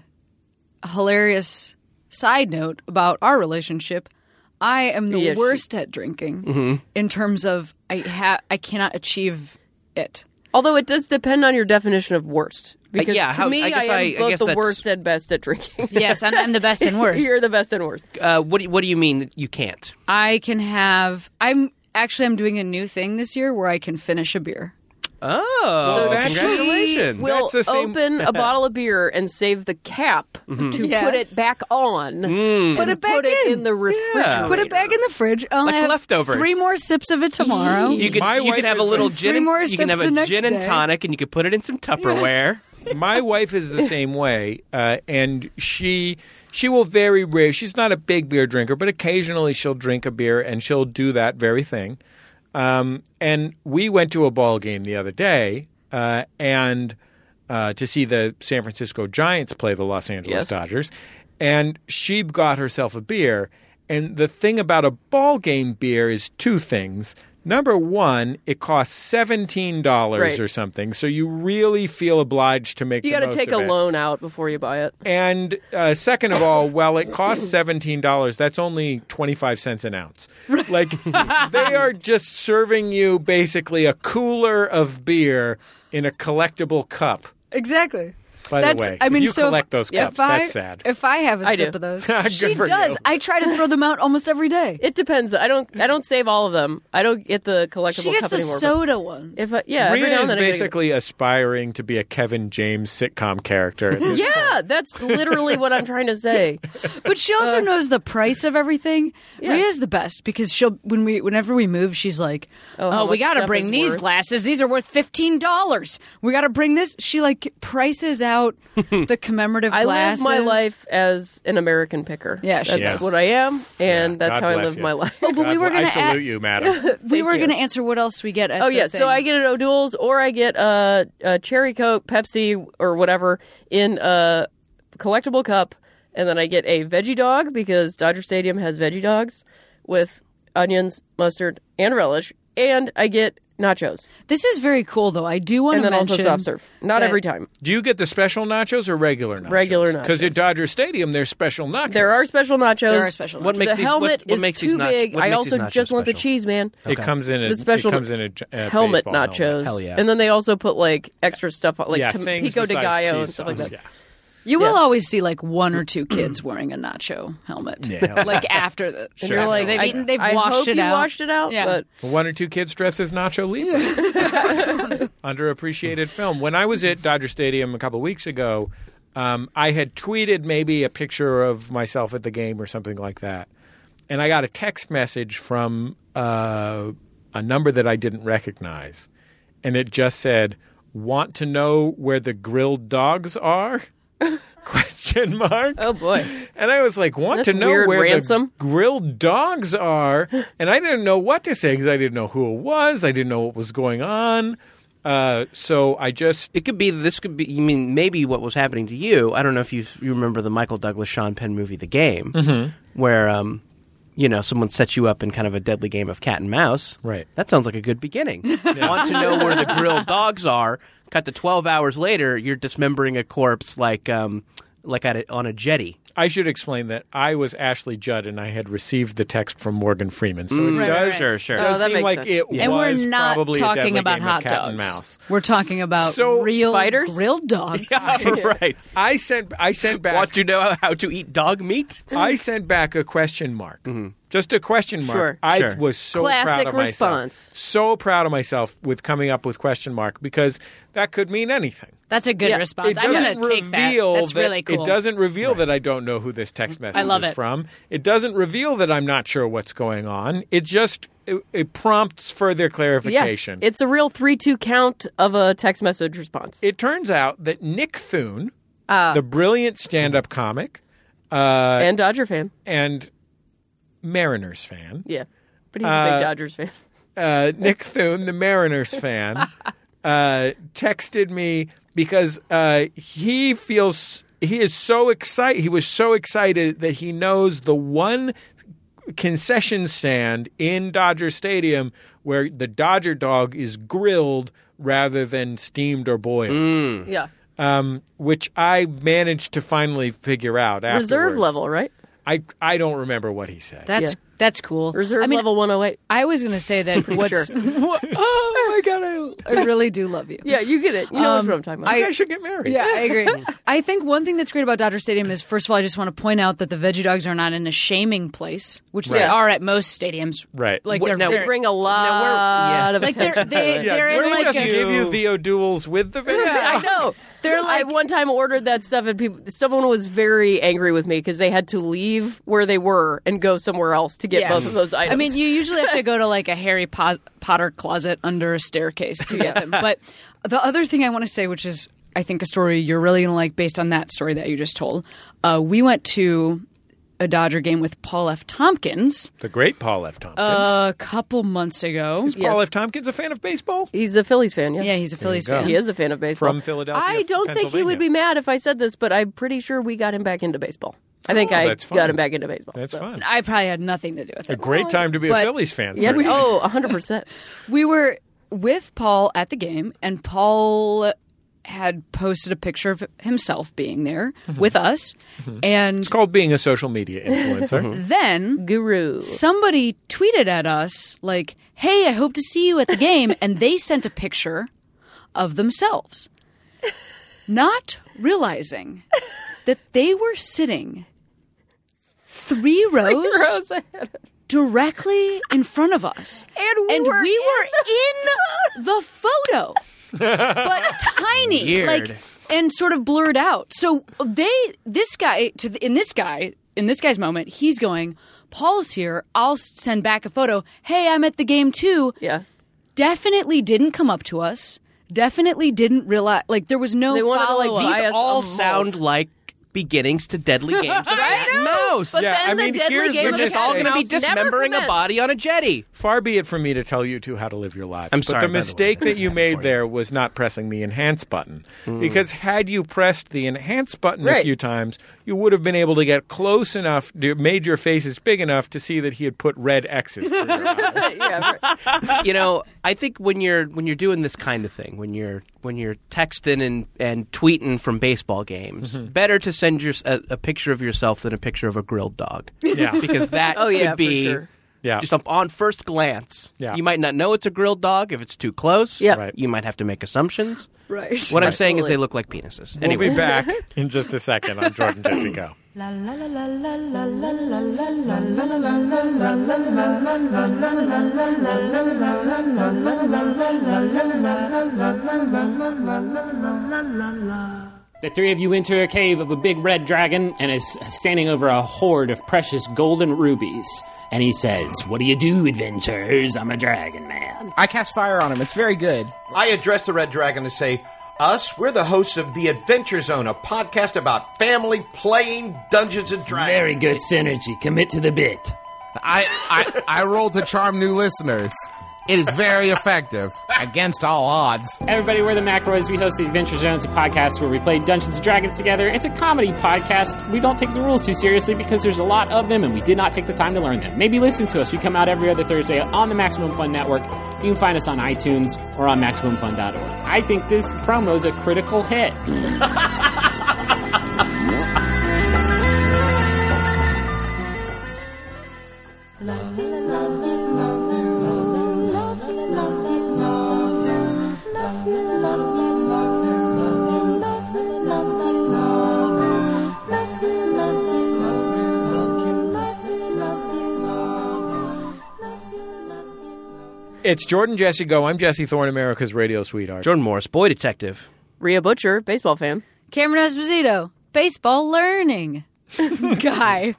hilarious side note about our relationship, I am the Yeah, she- worst at drinking in terms of I ha- I cannot achieve it. Although it does depend on your definition of worst. Because yeah, to how- me, I I, guess am I- I both guess the that's- worst and best at drinking. Yes, I'm, I'm the best and worst. You're the best and worst. Uh, what do you, what do you mean that you can't? I can have. I'm actually I'm doing a new thing this year where I can finish a beer. Oh, So that's- congratulations! We'll That's the same- open a bottle of beer and save the cap to Yes. put it back on. Put it back Put it in. in the refrigerator. Put it back in the fridge. I'll Like have leftovers. three more sips of it tomorrow. You could My you wife could have a is little like- gin. Three And, more you can have sips a the next gin and day. tonic, and you could put it in some Tupperware. My wife is the same way, uh, and she she will very rare. She's not a big beer drinker, but occasionally she'll drink a beer, and she'll do that very thing. Um, and we went to a ball game the other day, uh, and uh, to see the San Francisco Giants play the Los Angeles Yes. Dodgers. And she got herself a beer. And the thing about a ball game beer is two things. Number one, it costs seventeen dollars Right. or something, so you really feel obliged to make You the got to most take of a it. loan out before you buy it. And uh, second of all, while it costs seventeen dollars, that's only twenty-five cents an ounce. Like, they are just serving you basically a cooler of beer in a collectible cup. Exactly. By That's, the way, I mean, if you so collect if, those if cups, I, that's sad. If I have a I sip do. of those, Good she for does. you. I try to throw them out almost every day. It depends. I don't. I don't save all of them. I don't get the collectible She gets cup the anymore. but soda ones. If I, yeah, every Rhea now and is then I get a- basically aspiring to be a Kevin James sitcom character. at this Yeah, that's literally what I'm trying to say. But she also knows the price of everything. Yeah. Rhea's the best because she'll when we whenever we move, she's like, Oh, "Oh, how we much got to stuff bring is these worth? glasses. These are worth fifteen dollars. We got to bring this." She like prices out the commemorative I glasses. live my life as an American picker. Yeah, she that's does. what I am, and Yeah, that's God how I bless live you. my life. Oh, but we God, were well, I gonna salute add- you, madam. we were you. going to answer what else we get. At Oh the yeah, so thing. I get it O'Doul's, or I get a, a cherry Coke, Pepsi, or whatever in a collectible cup, and then I get a veggie dog because Dodger Stadium has veggie dogs with onions, mustard, and relish, and I get nachos, This is very cool, though. I do want and to then mention also soft serve. Not that- every time. Do you get the special nachos or regular nachos? Regular Because nachos. at Dodger Stadium, there's special nachos. There are special nachos. There are special What nachos. makes the these- helmet what- what is makes these too nach- big. what I makes also these nachos just want the special? cheese, man. It comes in a The special it comes in a, j- a helmet baseball nachos. helmet. Hell yeah. And then they also put like extra stuff on, like yeah, tom- things pico de besides gallo and cheese stuff like sauce. that. Yeah. You will Yeah. always see like one or two kids wearing a nacho helmet, Yeah. like after the. And Sure. you're like, they've I, eaten, they've I washed hope it you out. washed it out. Yeah. But One or two kids dressed as Nacho Libre. Underappreciated film. When I was at Dodger Stadium a couple of weeks ago, um, I had tweeted maybe a picture of myself at the game or something like that. And I got a text message from uh, a number that I didn't recognize. And it just said, "Want to know where the grilled dogs are?" Question mark. oh boy, And I was like, want That's to know weird, where Ransom. the grilled dogs are. And I didn't know what to say because I didn't know who it was. I didn't know what was going on. Uh, so I just, It could be. This could be. You mean maybe what was happening to you? I don't know if you you remember the Michael Douglas Sean Penn movie, The Game, Mm-hmm. where um, you know, someone sets you up in kind of a deadly game of cat and mouse. Right. That sounds like a good beginning. Want to know where the grilled dogs are? Cut to twelve hours later, you're dismembering a corpse like um, like at a, on a jetty. I should explain that I was Ashley Judd and I had received the text from Morgan Freeman. So it Right, does, right. Sure, sure. does Oh, that seem makes like sense. it And we're was not probably a talking deadly about game hot of cat dogs. and mouse. We're talking about So- real Spiders? grilled dogs. right. I sent I sent back Want to know how to eat dog meat? I sent back a question mark. Just a question mark. Sure. I Sure. was so proud Classic of myself. response. So proud of myself with coming up with question mark because that could mean anything. That's a good Yeah. response. It I'm doesn't going to take that. reveal That's that really cool. It doesn't reveal that I don't know who this text message I love is it. from. It doesn't reveal that I'm not sure what's going on. It just it, it prompts further yeah, clarification. it's a real three-two count of a text message response. It turns out that Nick Thune, Ah. the brilliant stand-up comic uh, and Dodger fan. and Mariners fan, Yeah, but he's a Uh, big Dodgers fan. uh, Nick Thune, the Mariners fan, uh, texted me because uh, he feels he is so excited. He was so excited that he knows the one concession stand in Dodger Stadium where the Dodger dog is grilled rather than steamed or boiled, Yeah, um, which I managed to finally figure out. reserve afterwards. level, right? I I don't remember what he said. That's Yeah. that's cool. Reserve I mean, level one oh eight. I was going to say that what's sure. what, oh my god, I, I really do love you. Yeah, you get it. You know Um, what I'm talking about. You guys should get married. Yeah, I agree. I think one thing that's great about Dodger Stadium is, first of all, I just want to point out that the veggie dogs are not in a shaming place, which they Right. are at most stadiums. Right. Like What- they're now- they very, bring a lot yeah. of like they're attention. they, to it. Yeah, they're in Jordan like doesn't a, give you the O'Douls with the video. I know. They're I like- one time ordered that stuff and people, someone was very angry with me because they had to leave where they were and go somewhere else to get Yeah. both of those items. I mean, you usually have to go to like a Harry Po- Potter closet under a staircase to get them. But the other thing I want to say, which is I think a story you're really going to like based on that story that you just told, uh, we went to a Dodger game with Paul F. Tompkins The great Paul F. Tompkins. a couple months ago. Is Paul F. Tompkins a fan of baseball? He's a Phillies fan, yes. Yeah, he's a Phillies go. fan. He is a fan of baseball. From Philadelphia, I don't think he Pennsylvania. would be mad if I said this, but I'm pretty sure we got him back into baseball. I think Oh, I that's fun. got him back into baseball. That's so. fun. I probably had nothing to do with A it. great time to be a But- Phillies fan. Yes. certainly. Oh, one hundred percent. We were with Paul at the game, and Paul had posted a picture of himself being there with us. And It's called being a social media influencer. then Guru. somebody tweeted at us, like, hey, I hope to see you at the game. And they sent a picture of themselves, not realizing that they were sitting three rows, Rose ahead. directly in front of us. And we and were we in were in the photo, but tiny, Weird. like, and sort of blurred out. So they, this guy, to the, in this guy, in this guy's moment, he's going, Paul's here. I'll send back a photo. Hey, I'm at the game too. Yeah. Definitely didn't come up to us. Definitely didn't realize. Like there was no They wanted to, like, follow buy up. These us all a sound vault. like beginnings to deadly games of cat and mouse. But Yeah, then I the mean, deadly here's game the of We're the just all cat going to and be mouse never dismembering a commenced. body on a jetty. Far be it from me to tell you two how to live your lives. I'm but sorry, the by the mistake way. that you made there was not pressing the enhance button. Because had you pressed the enhance button a Right. few times, you would have been able to get close enough, to, made your faces big enough to see that he had put red X's through your eyes. Yeah, right. You know, I think when you're when you're doing this kind of thing, when you're when you're texting and, and tweeting from baseball games, better to send your, a, a picture of yourself than a picture of a grilled dog. Yeah. Because that Oh, yeah, could be for sure. Yeah. just up on first glance. Yeah. You might not know it's a grilled dog if it's too close. Yeah. Right. You might have to make assumptions. Right. What I'm saying is Absolutely. they look like penises. We'll Anyway. be back in just a second on Jordan Jesse Go. The three of you enter a cave of a big red dragon and is standing over a hoard of precious golden rubies. And he says, "What do you do, adventurers? I'm a dragon man." I cast fire on him. It's very good. I address the Red Dragon to say, us, we're the hosts of The Adventure Zone, a podcast about family playing Dungeons and Dragons. Very good synergy. Commit to the bit. I, I, I roll to charm new listeners. It is very effective against all odds. Everybody, we're the McRoys. We host the Adventure Zone. It's a podcast where we play Dungeons and Dragons together. It's a comedy podcast. We don't take the rules too seriously because there's a lot of them and we did not take the time to learn them. Maybe listen to us. We come out every other Thursday on the Maximum Fun Network. You can find us on iTunes or on Maximum Fun dot org. I think this promo is a critical hit. It's Jordan Jesse Go. I'm Jesse Thorne, America's radio sweetheart. Jordan Morris, boy detective. Rhea Butcher, baseball fan. Cameron Esposito, baseball learning guy.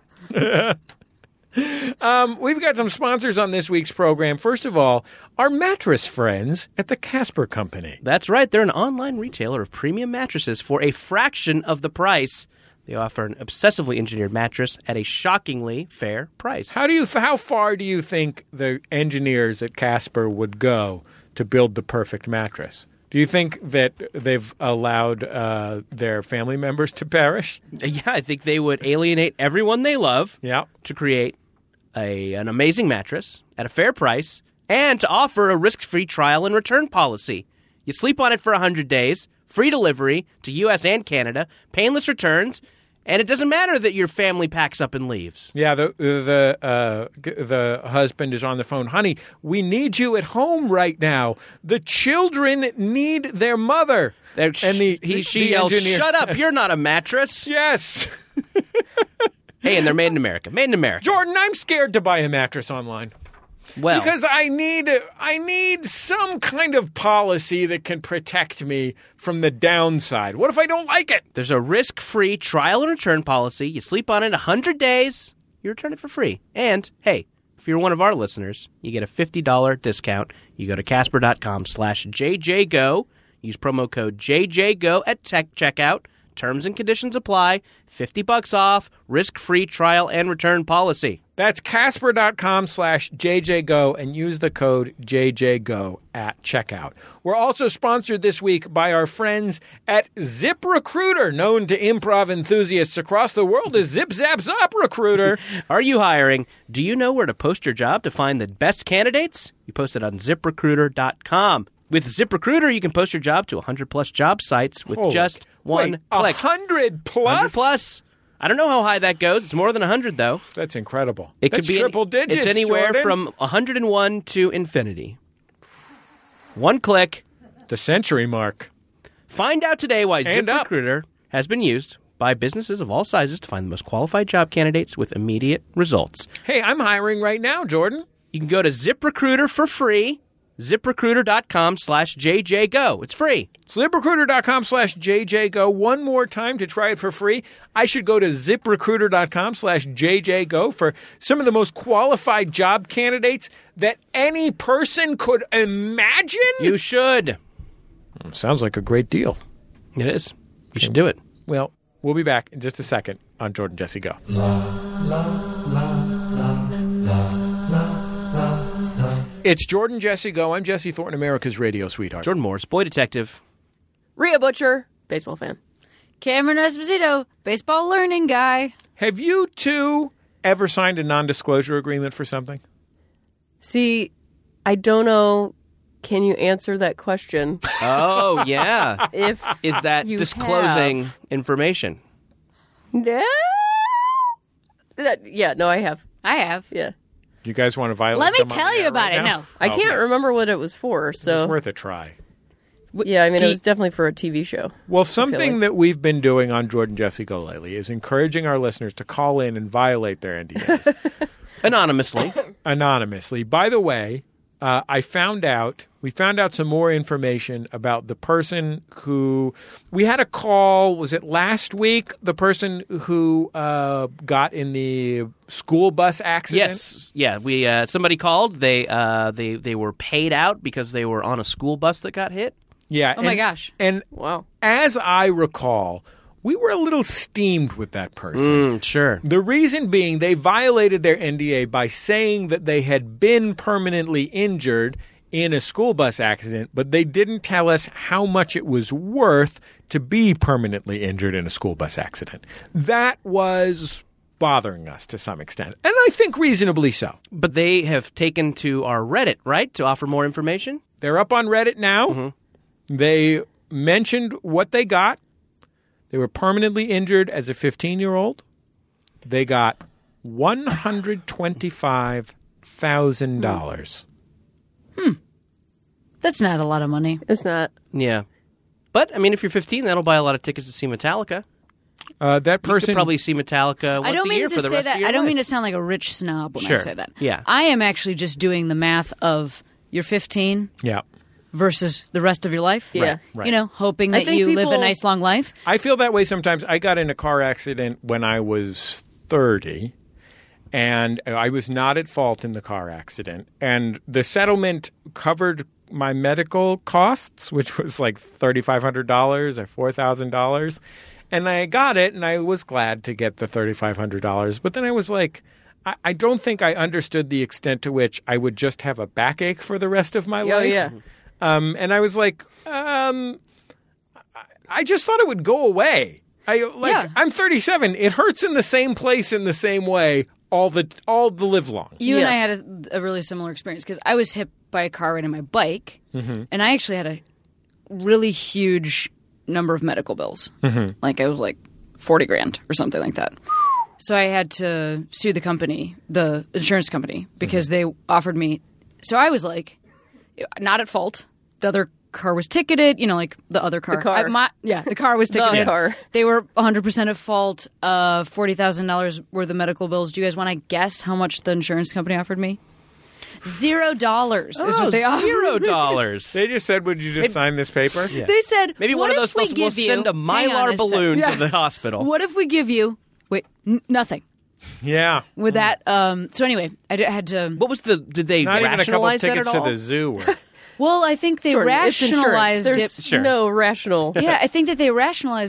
Um, we've got some sponsors on this week's program. First of all, our mattress friends at the Casper Company. That's right. They're an online retailer of premium mattresses for a fraction of the price. They offer an obsessively engineered mattress at a shockingly fair price. How do you? How far do you think the engineers at Casper would go to build the perfect mattress? Do you think that they've allowed uh, their family members to perish? Yeah, I think they would alienate everyone they love Yeah. to create a an amazing mattress at a fair price and to offer a risk-free trial and return policy. You sleep on it for one hundred days, free delivery to U S and Canada, painless returns, and it doesn't matter that your family packs up and leaves. Yeah, the the uh, g- the husband is on the phone. Honey, we need you at home right now. The children need their mother. They're- and the he, the- she the yells, engineer "Shut up! says, You're not a mattress." Yes, Hey, and they're made in America. Made in America. Jordan, I'm scared to buy a mattress online. Well, Because I need I need some kind of policy that can protect me from the downside. What if I don't like it? there's a risk-free trial and return policy. You sleep on it one hundred days, you return it for free. And, hey, if you're one of our listeners, you get a fifty dollars discount. You go to casper.com slash JJGo. Use promo code J J Go at tech checkout Terms and conditions apply. fifty bucks off, risk-free trial and return policy. That's Casper.com slash JJGo and use the code J J Go at checkout. We're also sponsored this week by our friends at ZipRecruiter, known to improv enthusiasts across the world as Zip Zap ZopRecruiter. Are you hiring? Do you know where to post your job to find the best candidates? You post it on zip recruiter dot com. With ZipRecruiter, you can post your job to one hundred plus job sites with Holy- just one Wait, click. one hundred plus? one hundred plus. I don't know how high that goes. It's more than one hundred, though. That's incredible. It That's could be triple any- digits, It's anywhere Jordan. from one hundred one to infinity. One click. the century mark. Find out today why And up. ZipRecruiter has been used by businesses of all sizes to find the most qualified job candidates with immediate results. Hey, I'm hiring right now, Jordan. You can go to ZipRecruiter for free. ZipRecruiter.com slash JJGo. It's free. ZipRecruiter.com slash JJGo. One more time to try it for free. I should go to ZipRecruiter.com slash JJGo for some of the most qualified job candidates that any person could imagine. You should. Sounds like a great deal. It is. You should do it. Well, we'll be back in just a second on Jordan Jesse Go. It's Jordan Jesse Go. I'm Jesse Thornton, America's radio sweetheart. Jordan Morris, boy detective. Rhea Butcher, baseball fan. Cameron Esposito, baseball learning guy. Have you two ever signed a non-disclosure agreement for something? See, I don't know. Can you answer that question? Oh, yeah. If Is that You disclosing have. information? no, that, yeah, no, I have. I have. Yeah, You guys want to violate Let me them on tell the you air about right it. now? No. I Okay. can't remember what it was for. It's So worth a try. yeah, I mean, Do it you- was definitely for a T V show. Well, something like. that we've been doing on Jordan Jesse Go lately is encouraging our listeners to call in and violate their N D As Anonymously. anonymously. By the way, uh, I found out, we found out some more information about the person who, we had a call, was it last week? The person who uh, got in the school bus accident? Yes. Yeah. We uh, somebody called. They uh, they they were paid out because they were on a school bus that got hit. Yeah. Oh, my and- gosh. And Wow. as I recall, we were a little steamed with that person. Mm, sure. The reason being they violated their N D A by saying that they had been permanently injured in a school bus accident, but they didn't tell us how much it was worth to be permanently injured in a school bus accident. That was bothering us to some extent, and I think reasonably so. But they have taken to our Reddit, right, to offer more information? They're up on Reddit now. Mm-hmm. They mentioned what they got. They were permanently injured as a fifteen-year-old. They got one hundred twenty-five thousand dollars. That's not a lot of money. It's not. Yeah. But, I mean, if you're fifteen, that'll buy a lot of tickets to see Metallica. Uh, that You person could probably see Metallica once I don't a mean year to for the say rest that. of your I don't life. mean to sound like a rich snob when Sure. I say that. Yeah. I am actually just doing the math of you're fifteen Yeah. versus the rest of your life. Yeah. Right. You know, hoping I that think you live a people- nice long life. I feel that way sometimes. I got in a car accident when I was thirty, and I was not at fault in the car accident. And the settlement covered my medical costs, which was like three thousand five hundred dollars or four thousand dollars. And I got it, and I was glad to get the three thousand five hundred dollars. But then I was like, I, I don't think I understood the extent to which I would just have a backache for the rest of my Oh, life. yeah. Um, and I was like, um, I- I just thought it would go away. I like Yeah. I'm thirty-seven. It hurts in the same place in the same way all the all the live long. You and Yeah. I had a, a really similar experience because I was hit by a car riding my bike, Mm-hmm. and I actually had a really huge number of medical bills. Mm-hmm. Like I was like forty grand or something like that. So I had to sue the company, the insurance company, because Mm-hmm. they offered me. So I was like, not at fault. The other car was ticketed. You know, like the other car. The car. I, my, yeah, the car was The ticketed. car. They were one hundred percent at fault. Uh, forty thousand dollars worth of medical bills. Do you guys want to guess how much the insurance company offered me? Zero dollars is Oh, what they offered. zero dollars. They just said, "Would you just sign this paper?" Yeah. They said Maybe what one of if those we those will give you, send a hang on mylar a sec- balloon Yeah. to the hospital. What if we give you wait n- nothing Yeah. with that? Um, so anyway, I d- had to. What was the? Did they Not even a couple rationalize that tickets at to all? the zoo. Were. Well, I think they Jordan, it's insurance. rationalized There's it. Sure. no rational. Yeah, I think that they rationalized it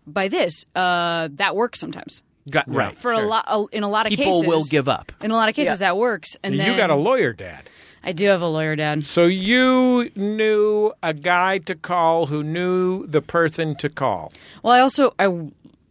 by this, uh, that works sometimes. Got, right. For Sure. a lot, in a lot of People cases, will give up. In a lot of cases, that works. And you then got a lawyer dad. I do have a lawyer dad. So you knew a guy to call who knew the person to call. Well, I also I,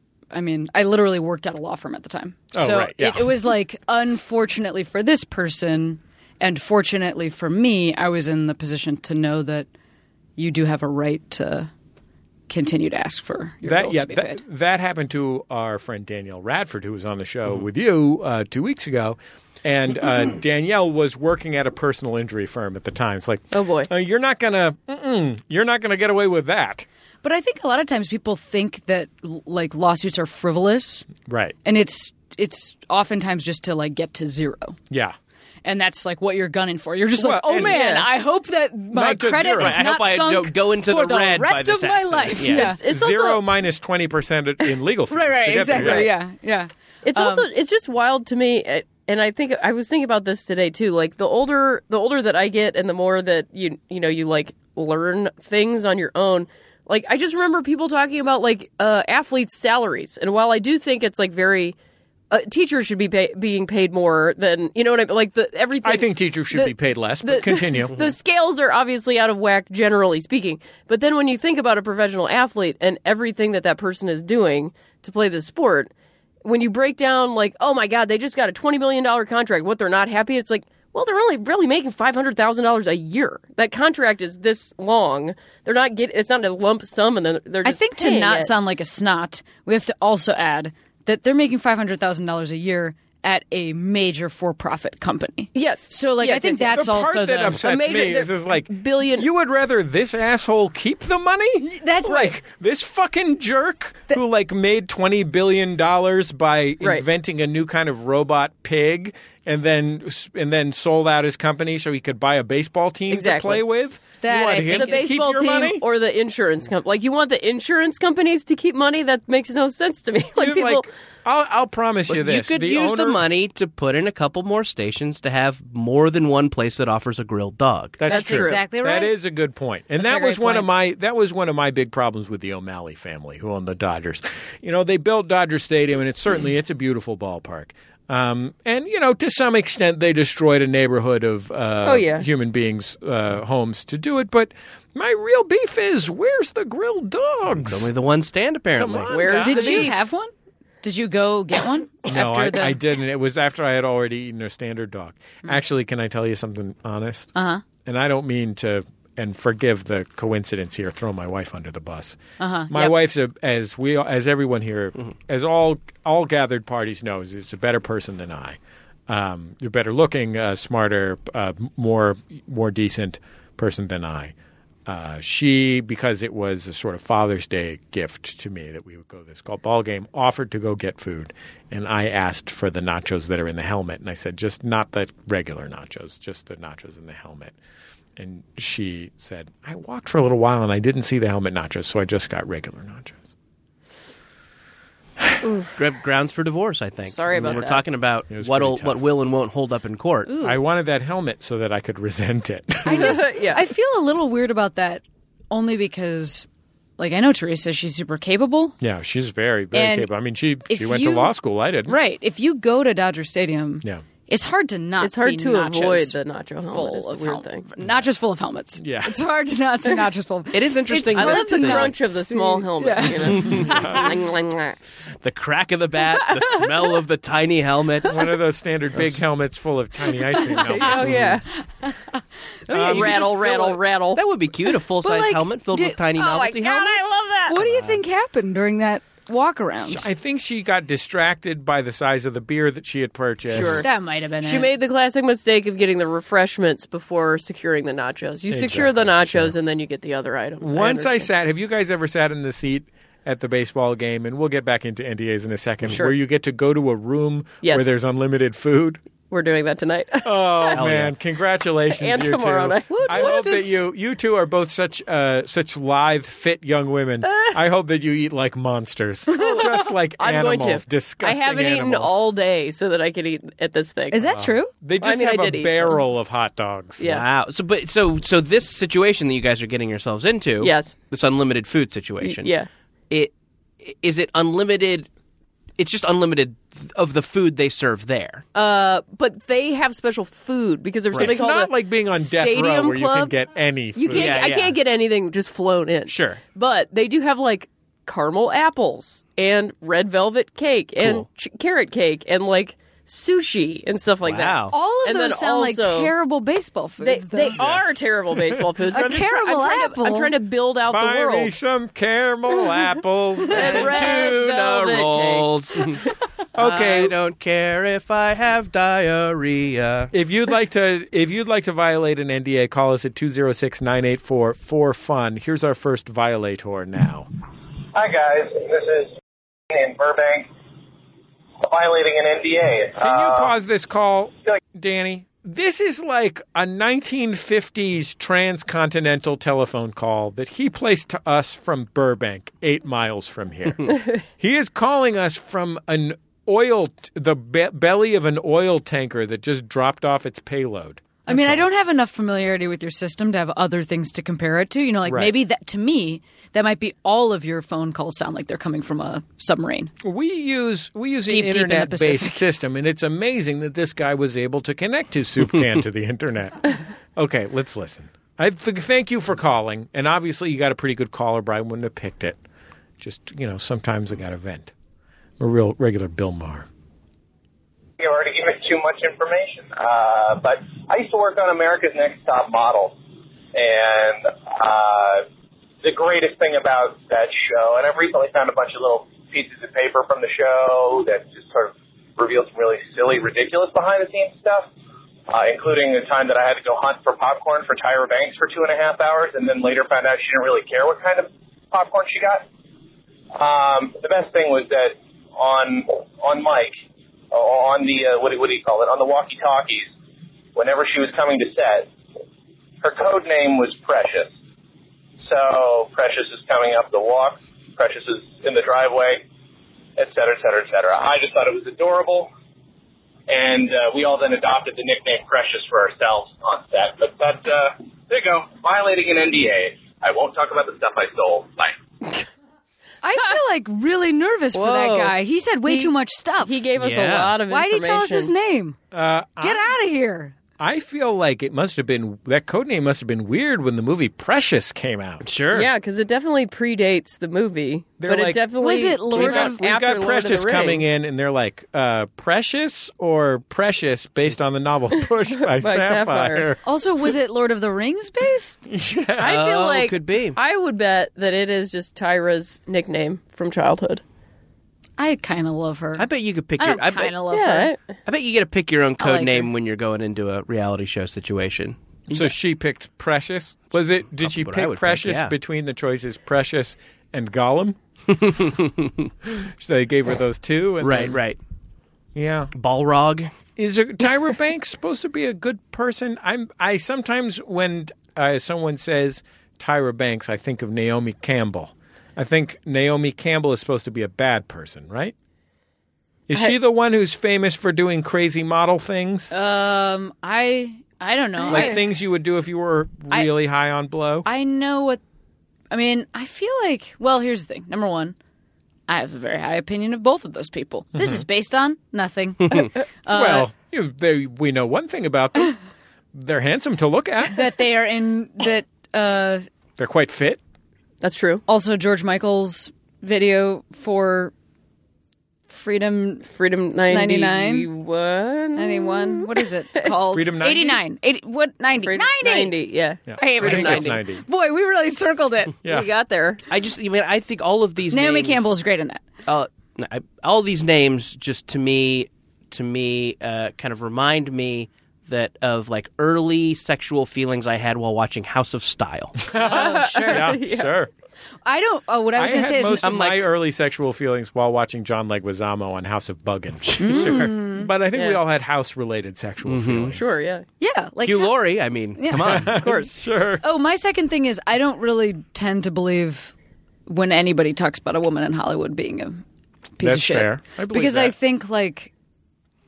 I mean, I literally worked at a law firm at the time. Oh, so right, yeah. it, it was like, unfortunately for this person, and fortunately for me, I was in the position to know that you do have a right to continue to ask for your That bills yeah, to be that, paid. that happened to our friend Danielle Radford, who was on the show Mm-hmm. with you uh, two weeks ago. And uh, Danielle was working at a personal injury firm at the time. It's like, Oh, boy. uh, you're not gonna, mm-mm, you're not gonna get away with that, But I think a lot of times people think that l- like lawsuits are frivolous, right? and it's it's oftentimes just to like get to zero. Yeah. And that's like what you're gunning for. You're just Well, like, oh and- man, Yeah. I hope that my Not to credit zero. is Right, I not hope I sunk don't go into for the red by rest this of my accident. life. Yeah. Yeah. It's, it's Zero also minus twenty percent in legal fees. right, to right, get there, exactly. right. Yeah, yeah. It's Um, also it's just wild to me, eh, and I think I was thinking about this today too. Like the older the older that I get, and the more that you you know you like learn things on your own. Like I just remember people talking about like uh, athletes' salaries, and while I do think it's like very. Uh, teachers should be pay- being paid more than you know what I mean. Like the everything. I think teachers should the- be paid less, the- but continue. The scales are obviously out of whack, generally speaking. But then when you think about a professional athlete and everything that that person is doing to play the sport, when you break down, like, oh my God, they just got a twenty million dollars contract. What, they're not happy? It's like, well, they're only really making five hundred thousand dollars a year. That contract is this long. They're not getting. It's not a lump sum, and then they're. I Just think to paying not it. sound like a snot, we have to also add that they're making five hundred thousand dollars a year at a major for-profit company. Yes. So, like, Yes, I think yes, yes. that's the part also that the upsets A major- me is, there- is like billion- You would rather this asshole keep the money? That's like this fucking jerk who like made twenty billion dollars by Right. inventing a new kind of robot pig, and then and then sold out his company so he could buy a baseball team Exactly. to play with. That, you want I him think, the to keep baseball your team money? or the insurance company. Like, you want the insurance companies to keep money? That makes no sense to me. Like, You're people. like, I'll, I'll promise you But this: you could the use the owner- money to put in a couple more stations to have more than one place that offers a grilled dog. That's, That's true. exactly right. That is a good point. And That's a that was great one of point. my that was one of my big problems with the O'Malley family who owned the Dodgers. You know, they built Dodger Stadium, and it's certainly it's a beautiful ballpark. Um, and you know, to some extent, they destroyed a neighborhood of uh, Oh, yeah. human beings' uh, homes to do it. But my real beef is, where's the grilled dogs? It's only the one stand, apparently. Come on, Where's guys. Did you beef. have one? Did you go get one? No, after I, the... I didn't. It was after I had already eaten a standard dog. Actually, can I tell you something honest? Uh huh. And I don't mean to, and forgive the coincidence here, throw my wife under the bus. Uh-huh. My Yep. wife's, a, as we, as everyone here, as all all gathered parties knows, is a better person than I. Um, you're better looking, uh, smarter, uh, more more decent person than I. Uh, she, because it was a sort of Father's Day gift to me that we would go to this called ball game, offered to go get food, and I asked for the nachos that are in the helmet, and I said, just not the regular nachos, just the nachos in the helmet. And she said, I walked for a little while and I didn't see the helmet nachos, so I just got regular nachos. Gra- Grounds for divorce, I think. Sorry When about We're that. talking about It was what'll, pretty what tough. will and won't hold up in court. I wanted that helmet so that I could resent it. I just, Yeah. I feel a little weird about that, only because, like, I know Teresa, she's super capable. Yeah, she's very, very And capable. I mean, she if she went to you- law school. I didn't. Right. If you go to Dodger Stadium, Yeah. it's hard to not It's hard see to nachos avoid the nacho helmet. full Is the of weird hel- thing. Nachos full of helmets. Yeah. It's hard to not see nachos full of It is interesting It's that I hard love the to not crunch of the small see- helmet. Yeah. You know? The crack of the bat, the smell of the tiny helmet. One of those standard big helmets full of tiny ice cream helmets. Oh yeah, Oh, yeah, you could rattle, just fill rattle, it- rattle. That would be cute, a full-size like, helmet filled did- with tiny Oh my novelty God, helmets. I love that. What do you think happened during that walk around? I think she got distracted by the size of the beer that she had purchased. Sure. That might have been She it. made the classic mistake of getting the refreshments before securing the nachos. You secure the Exactly, nachos and then you get the other items. Once I understand. sat, have you guys ever sat in the seat at the baseball game? And we'll get back into N D As in a second. Sure. Where you get to go to a room Yes. where there's unlimited food. We're doing that tonight. Oh man, congratulations! And you tomorrow two. night. Woot, I woot. hope that you you two are both such uh, such lithe, fit young women. I hope that you eat like monsters, just like I'm animals. going to. I Disgusting haven't animals. eaten all day so that I can eat at this thing. Is that true? They I just mean, I have a did eat barrel of hot dogs. Yeah. Wow. So, but so, so this situation that you guys are getting yourselves into, Yes. this unlimited food situation, Yeah. it is it unlimited? It's just unlimited of the food they serve there. Uh, but they have special food because there's something It's called not a like being on death row stadium where you can club. get any food. You can't. Yeah, I yeah. can't get anything just flown in. Sure. But they do have like caramel apples and red velvet cake and Cool. ch- carrot cake and like sushi and stuff like Wow. that. All of And those then sound like also- terrible baseball They, foods. they though. are terrible baseball foods. But A I'm just try- I'm caramel trying to- apple. I'm trying to build out the Buy me world. some caramel apples and red Tuna velvet cake. rolls. Okay. I don't care if I have diarrhea. If you'd like to, if you'd like to violate an N D A, call us at two zero six, nine eight four, four fun. Here's our first violator now. Hi, guys. This is in Burbank violating an N D A. Can you Uh, pause this call, like- Danny? This is like a nineteen fifties transcontinental telephone call that he placed to us from Burbank, eight miles from here. He is calling us from an oil, t- the be- belly of an oil tanker that just dropped off its payload. I mean, I don't have enough familiarity with your system to have other things to compare it to. You know, like Right. maybe that to me, that might be all of your phone calls sound like they're coming from a submarine. We use we use Deep, an deep in the internet-based Pacific. system, and it's amazing that this guy was able to connect his soup can to the internet. Okay, let's listen. I th- thank you for calling, and obviously you got a pretty good caller, but I wouldn't have picked it. Just you know, sometimes I got to vent. I'm a real regular Bill Maher. You already given too much information. Uh, but I used to work on America's Next Top Model, and uh, the greatest thing about that show, and I've recently found a bunch of little pieces of paper from the show that just sort of reveal some really silly, ridiculous behind-the-scenes stuff, uh, including the time that I had to go hunt for popcorn for Tyra Banks for two and a half hours, and then later found out she didn't really care what kind of popcorn she got. Um, the best thing was that on on mic, on the, uh, what, do, what do you call it, on the walkie-talkies, whenever she was coming to set, her code name was Precious. So Precious is coming up the walk, Precious is in the driveway, et cetera, et cetera, et cetera. I just thought it was adorable, and uh, we all then adopted the nickname Precious for ourselves on set. But that, uh, there you go, violating an N D A. I won't talk about the stuff I stole. Bye. I feel like really nervous for that Whoa. guy. He said way He- too much stuff. He gave us a Yeah. lot of Why did he tell us his information. name? Uh, Get I, out of here. I feel like it must have been that code name must have been weird when the movie Precious came out. Sure. Yeah, because it definitely predates the movie. They're but like- it definitely Was it came Lord out of- We've after got Lord Precious of the coming Rings. in, and they're like, uh, Precious or Precious based on the novel Push by, By Sapphire. Sapphire. Also, was it Lord of the Rings based? I feel Oh, like could be. I would bet that it is just Tyra's nickname from childhood. I kind of love her. I bet you could pick I your. don't I bet, kind of love yeah, her. right? I bet you get to pick your own I code like name her. when you're going into a reality show situation. So she picked Precious. Was it? Did she what I pick would think, Precious yeah. between the choices Precious and Gollum? So they gave her those two. And Right, then- right. Yeah. Balrog. Is there, Tyra Banks supposed to be a good person? I'm. I sometimes when uh, someone says Tyra Banks, I think of Naomi Campbell. I think Naomi Campbell is supposed to be a bad person, right? Is she the one who's famous for doing crazy model things? Um, I I don't know. like I, things you would do if you were I- really high on blow? I know what. I mean, I feel like. Well, here's the thing. Number one, I have a very high opinion of both of those people. This is based on nothing. well, you, they, we know one thing about them. They're handsome to look at. that they are in that. Uh, They're quite fit. That's true. also, George Michael's video for Freedom Freedom ninety-nine? ninety-one? ninety-one. What is it called? Freedom ninety? eighty-nine. eighty, what ninety? Freedom ninety. ninety, yeah. Yeah. I hate I think Freedom that's ninety. ninety. Boy, we really circled it. Yeah. We got there. I just. I mean, I think all of these. Naomi names, Campbell's great in that. Uh, I, all these names just to me, to me, uh, kind of remind me that of like early sexual feelings I had while watching House of Style. Oh, sure. Yeah, sure. I don't. Oh, what I I was going to had say is, most of I'm my like- early sexual feelings while watching John Leguizamo on House of Buggin'. Sure. But I think we Yeah. all had house-related sexual feelings. Sure, yeah. yeah, like Hugh Laurie. I mean, come on. Of course. Sure. Oh, my second thing is I don't really tend to believe when anybody talks about a woman in Hollywood being a piece That's of shit. fair. I believe because that. I think like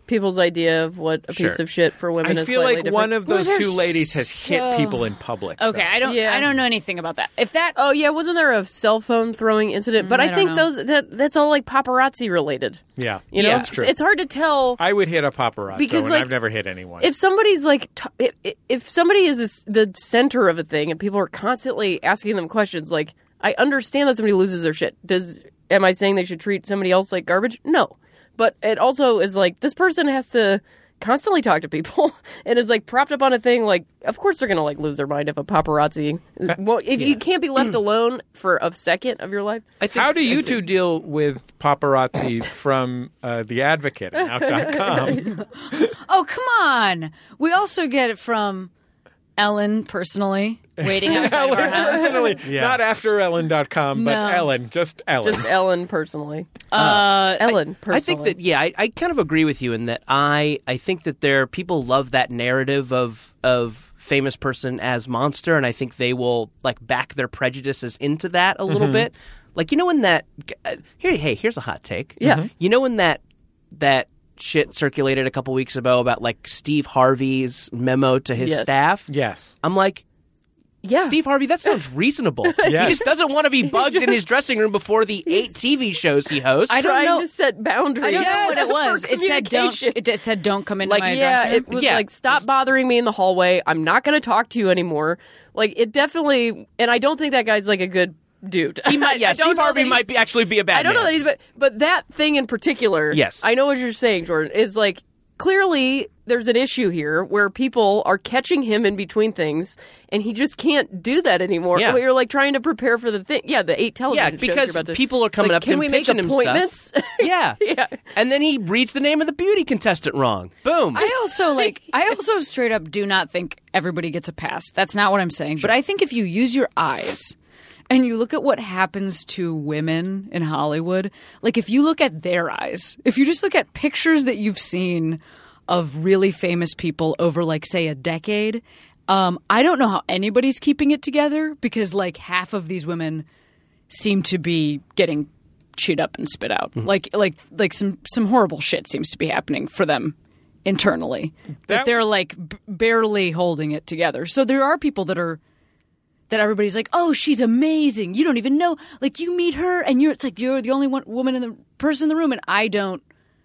people's idea of what a Sure. piece of shit for women I is feel slightly like different. one of those Well, two there's ladies has so- hit people in public. Okay, though. I don't. Yeah. I don't know anything about that. If that. Oh yeah, wasn't there a cell phone throwing incident? But Mm, I I, don't think know. those that that's all like paparazzi related. Yeah. You know, Yeah, it's, it's true. it's hard to tell I would hit a paparazzo, Because, and like, I've never hit anyone. if somebody's like t- if, if somebody is this, the center of a thing and people are constantly asking them questions. Like, I understand that somebody loses their shit. Does am I saying they should treat somebody else like garbage? No, but it also is like this person has to constantly talk to people and is like propped up on a thing. Like, of course they're gonna like lose their mind if a paparazzi. Well, if you can't be left alone for a second of your life. I think, How do you two deal with paparazzi from uh, The Advocate and out dot com? Oh, come on. We also get it from Ellen personally, waiting outside of our house. Personally, Yeah. not after Ellen dot com, but No. Ellen, just Ellen. Just Ellen personally. Uh, Ellen personally. I think that yeah, I, I kind of agree with you in that I I think that there people love that narrative of of famous person as monster, and I think they will like back their prejudices into that a little bit. Like, you know, when that uh, here hey here's a hot take. Yeah. You know when that that shit circulated a couple weeks ago about like Steve Harvey's memo to his Yes. staff. yes. I'm like, yeah. Steve Harvey, that sounds reasonable. Yes. He just doesn't want to be bugged in his dressing room before the eight T V shows he hosts. I don't trying know- to set boundaries. I don't know what it for was. It said don't. communication. It said don't come into Like, my Yeah, dressing room. it was Yeah. like, stop bothering me in the hallway. I'm not going to talk to you anymore. Like, it definitely, and I don't think that guy's like a good dude. He might, yeah, I don't Steve know Harvey that might he's- be actually be a bad I don't know man. that he's, but, but that thing in particular, Yes. I know what you're saying, Jordan, is like, clearly there's an issue here where people are catching him in between things, and he just can't do that anymore. Yeah. You're like trying to prepare for the thing. Yeah, the eight television Yeah, shows you're because about to- people are coming like, up to can him we make pitching him stuff. appointments? Yeah. Yeah. And then he reads the name of the beauty contestant wrong. Boom. I also like. I also straight up do not think everybody gets a pass. That's not what I'm saying. But I think if you use your eyes and you look at what happens to women in Hollywood, like if you look at their eyes, if you just look at pictures that you've seen of really famous people over, like, say, a decade, um, I don't know how anybody's keeping it together because, like, half of these women seem to be getting chewed up and spit out. Like, like, like some some horrible shit seems to be happening for them internally. That, That- they're like b- barely holding it together. So there are people that are that everybody's like, oh, she's amazing. You don't even know. Like, you meet her, and you're it's like you're the only one woman in the person in the room, and I don't.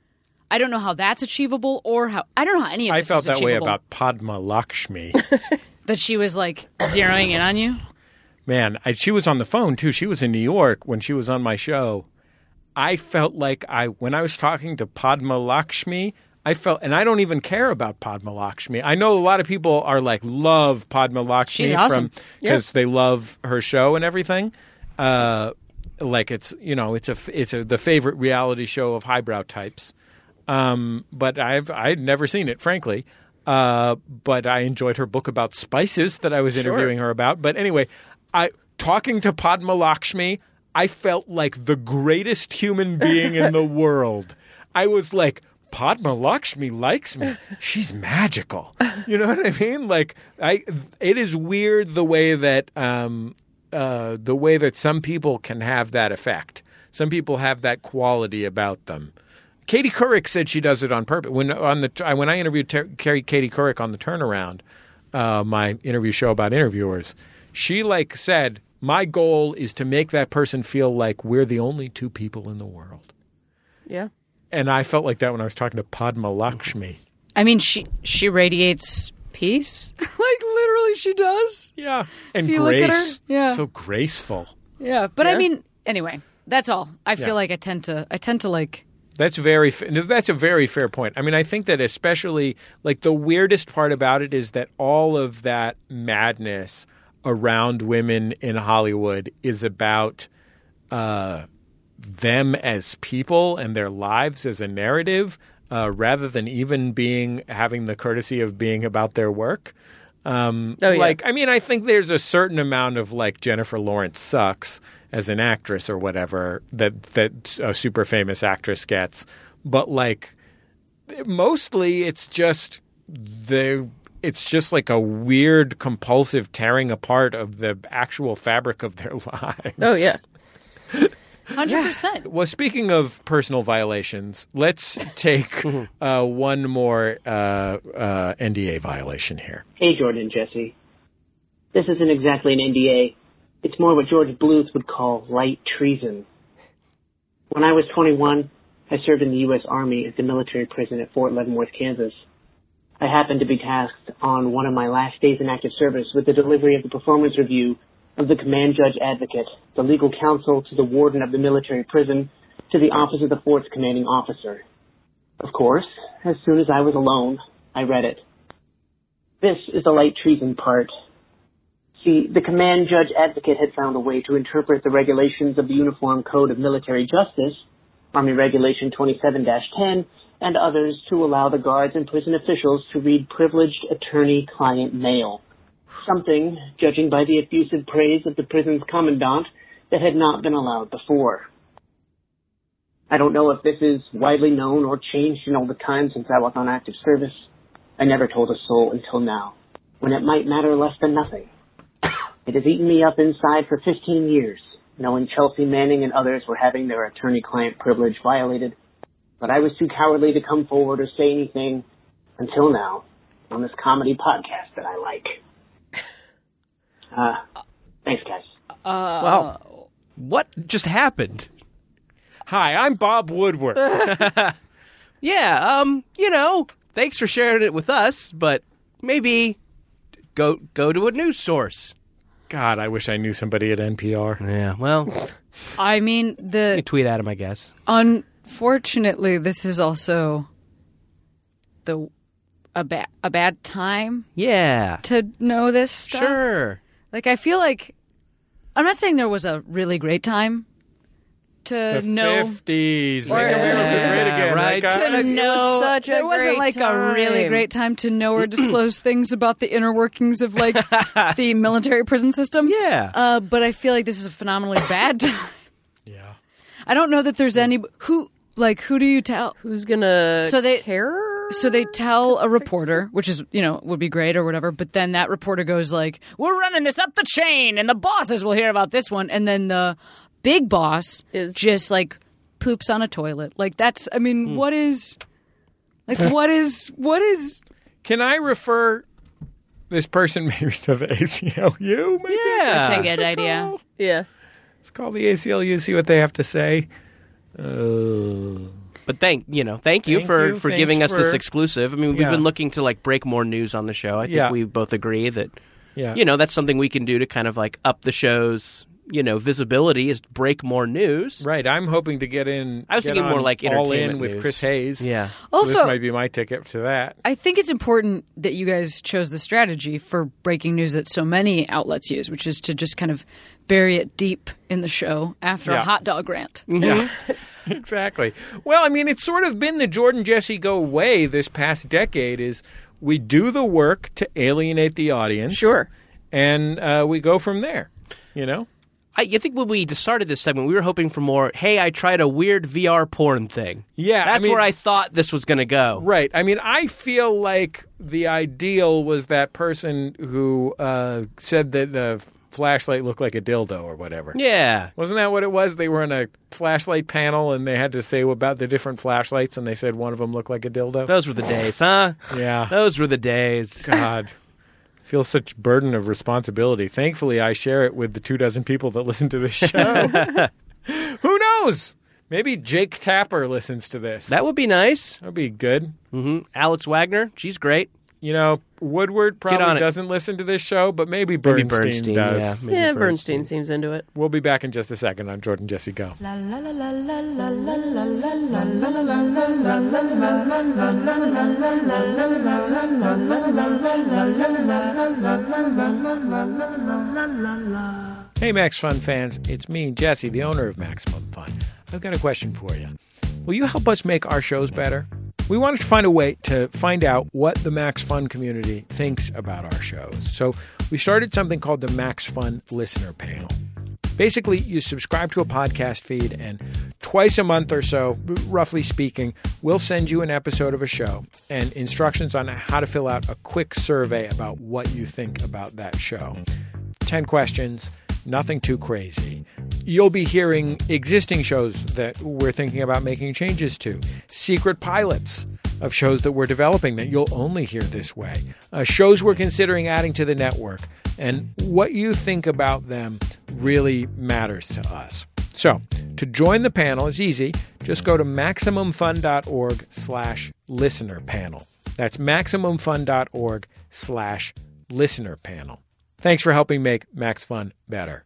I don't know how that's achievable, or how I don't know how any of I this felt is that way achievable. about Padma Lakshmi. That she was like zeroing in on you. Man, I, she was on the phone too. She was in New York when she was on my show. I felt like I, when I was talking to Padma Lakshmi, I felt, and I don't even care about Padma Lakshmi. I know a lot of people are like love Padma Lakshmi She's awesome. because they love her show and everything. Uh, like it's you know it's a it's a, the favorite reality show of highbrow types. Um, but I've I'd never seen it, frankly. Uh, but I enjoyed her book about spices that I was interviewing her about. But anyway, I talking to Padma Lakshmi, I felt like the greatest human being in the world. I was like, Padma Lakshmi likes me. She's magical. You know what I mean? Like, I. It is weird the way that um, uh, the way that some people can have that effect. Some people have that quality about them. Katie Couric said she does it on purpose. When on the when I interviewed Ter- Katie Couric on the Turnaround, uh, my interview show about interviewers, she like said, "My goal is to make that person feel like we're the only two people in the world." Yeah. And I felt like that when I was talking to Padma Lakshmi. I mean, she she radiates peace. Like, literally, she does. Yeah, and If you grace, look at her, yeah. so graceful. Yeah, but I Yeah. mean, anyway, that's all. I feel Yeah. like I tend to, I tend to like. That's very. fa- That's a very fair point. I mean, I think that especially like the weirdest part about it is that all of that madness around women in Hollywood is about uh, them as people and their lives as a narrative, uh, rather than even being having the courtesy of being about their work. Um, Oh, yeah. Like, I mean, I think there's a certain amount of like Jennifer Lawrence sucks as an actress or whatever that that a super famous actress gets, but like mostly it's just the it's just like a weird compulsive tearing apart of the actual fabric of their lives. Oh yeah. one hundred percent. Well, speaking of personal violations, let's take uh, one more uh, uh, N D A violation here. Hey, Jordan and Jesse. This isn't exactly an N D A. It's more what George Bluth would call light treason. When I was twenty-one, I served in the U S Army at the military prison at Fort Leavenworth, Kansas. I happened to be tasked on one of my last days in active service with the delivery of the performance review of the command judge advocate, the legal counsel to the warden of the military prison, to the office of the fort's commanding officer. Of course, as soon as I was alone, I read it. This is the light treason part. See, the command judge advocate had found a way to interpret the regulations of the Uniform Code of Military Justice, Army Regulation twenty-seven dash ten, and others to allow the guards and prison officials to read privileged attorney-client mail. Something, judging by the effusive praise of the prison's commandant, that had not been allowed before. I don't know if this is widely known or changed in all the time since I was on active service. I never told a soul until now, when it might matter less than nothing. It has eaten me up inside for fifteen years, knowing Chelsea Manning and others were having their attorney-client privilege violated, but I was too cowardly to come forward or say anything until now on this comedy podcast that I like. Uh, thanks, guys. Uh, Wow. What just happened? Hi, I'm Bob Woodward. Yeah, um, you know, thanks for sharing it with us, but maybe go go to a news source. God, I wish I knew somebody at N P R. Yeah, well, I mean, you the tweet at him, I guess. unfortunately, this is also the a bad a bad time Yeah, to know this stuff. sure. Like, I feel like I'm not saying there was a really great time to The know. fifties. Or- Make America Yeah, great again. right. Right, To guys? know, such a there wasn't great like a really time. great time to know or disclose things about the inner workings of like the military prison system. Yeah. uh, but I feel like this is a phenomenally bad time. Yeah. I don't know that there's any who like who do you tell? Who's gonna So they- care? So they tell a reporter, which is, you know, would be great or whatever, but then that reporter goes like, we're running this up the chain and the bosses will hear about this one. And then the big boss Is- just like poops on a toilet. Like that's, I mean, what is, like what is, what is, Can I refer this person maybe to the A C L U? Maybe? Yeah. that's a Just good idea. Call? Yeah. Let's call the A C L U, see what they have to say. Uh, But thank you know, thank you Thank for, you. for Thanks giving us this for- exclusive. I mean, we've Yeah. been looking to like break more news on the show. I think Yeah. we both agree that yeah. you know that's something we can do to kind of like up the show's you know visibility is break more news. Right, I'm hoping to get in. I was get thinking more on like all in entertainment with news. Chris Hayes. Yeah. So Also- this might be my ticket to that. I think it's important that you guys chose the strategy for breaking news that so many outlets use, which is to just kind of bury it deep in the show after Yeah. a hot dog rant. Yeah, exactly. Well, I mean, it's sort of been the Jordan Jesse Go way this past decade. Is we do the work to alienate the audience, Sure. and uh, we go from there. You know. I, I think when we started this segment, we were hoping for more. Hey, I tried a weird V R porn thing. Yeah, I that's mean- where I thought this was going to go. Right. I mean, I feel like the ideal was that person who uh, said that the flashlight looked like a dildo or whatever. Yeah. Wasn't that what it was? They were in a flashlight panel and they had to say about the different flashlights, and they said one of them looked like a dildo. Those were the days, huh? Yeah. Those were the days. God. Feel such burden of responsibility. Thankfully, I share it with the two dozen people that listen to this show. Who knows? Maybe Jake Tapper listens to this. That would be nice. That'd be good. hmm Alex Wagner, she's great. You know, Woodward on probably it. doesn't listen to this show, but maybe Maybe Bernstein, Bernstein, does. yeah. Maybe Yeah, Bernstein. Bernstein seems into it. We'll be back in just a second on Jordan Jesse Go. Hey, Max Fun fans. It's me, Jesse, the owner of Maximum Fun. I've got a question for you. Will you help us make our shows better? We wanted to find a way to find out what the Max Fun community thinks about our shows. So we started something called the Max Fun Listener Panel. Basically, you subscribe to a podcast feed, and twice a month or so, roughly speaking, we'll send you an episode of a show and instructions on how to fill out a quick survey about what you think about that show. ten questions, nothing too crazy. You'll be hearing existing shows that we're thinking about making changes to, secret pilots of shows that we're developing that you'll only hear this way, uh, shows we're considering adding to the network, and what you think about them really matters to us. So, to join the panel is easy. Just go to MaximumFun.org slash listener panel. That's MaximumFun.org slash listener panel. Thanks for helping make Max Fun better.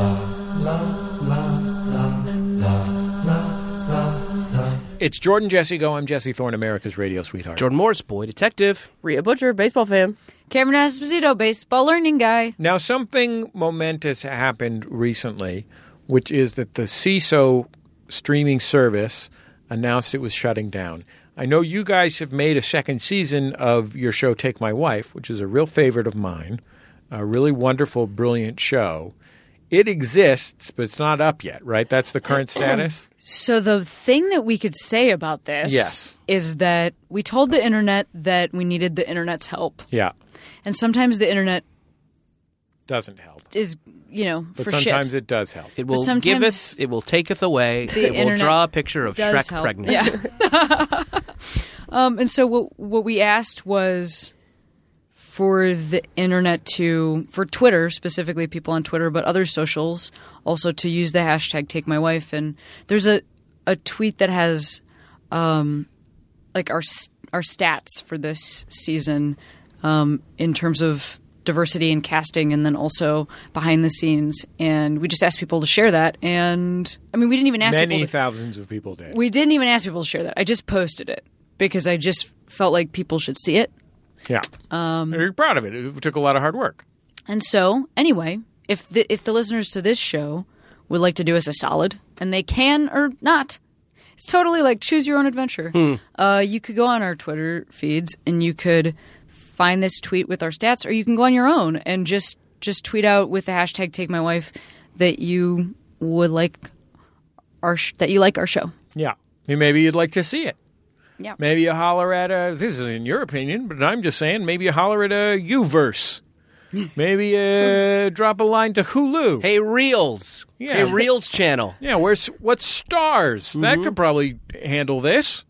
It's Jordan Jesse Go. I'm Jesse Thorne, America's radio sweetheart. Jordan Morris, boy detective. Rhea Butcher, baseball fan. Cameron Esposito, baseball learning guy. Now, something momentous happened recently, which is that the C I S O streaming service announced it was shutting down. I know you guys have made a second season of your show Take My Wife, which is a real favorite of mine, a really wonderful, brilliant show. It exists, but it's not up yet, right? That's the current status? So the thing that we could say about this Yes. is that we told the internet that we needed the internet's help. Yeah. And sometimes the internet Doesn't help. is, you know, But for sometimes shit. it does help. It will sometimes giveth, it will taketh away, the it will internet draw a picture of does Shrek help. pregnant. Yeah. um, and so what, what we asked was for the internet to, for Twitter, specifically people on Twitter, but other socials, also to use the hashtag Take My Wife. And there's a, a tweet that has um, like our our stats for this season um, in terms of diversity and casting, and then also behind the scenes. And we just asked people to share that. And I mean, we didn't even ask Many people to, thousands of people did. we didn't even ask people to share that. I just posted it because I just felt like people should see it. Yeah. Um, You're proud of it. It took a lot of hard work. And so, anyway, if the, if the listeners to this show would like to do us a solid, and they can or not, it's totally like choose your own adventure. Hmm. Uh, you could go on our Twitter feeds and you could find this tweet with our stats, or you can go on your own and just just tweet out with the hashtag Take My Wife that you would like our sh- that you like our show. Yeah. I mean, maybe you'd like to see it. Yeah. Maybe you holler at a, this is in your opinion, but I'm just saying, maybe you holler at a U-verse. Maybe uh, drop a line to Hulu. Hey, Reels. Yeah. Hey, Reels channel. Yeah, where's what stars? That could probably handle this.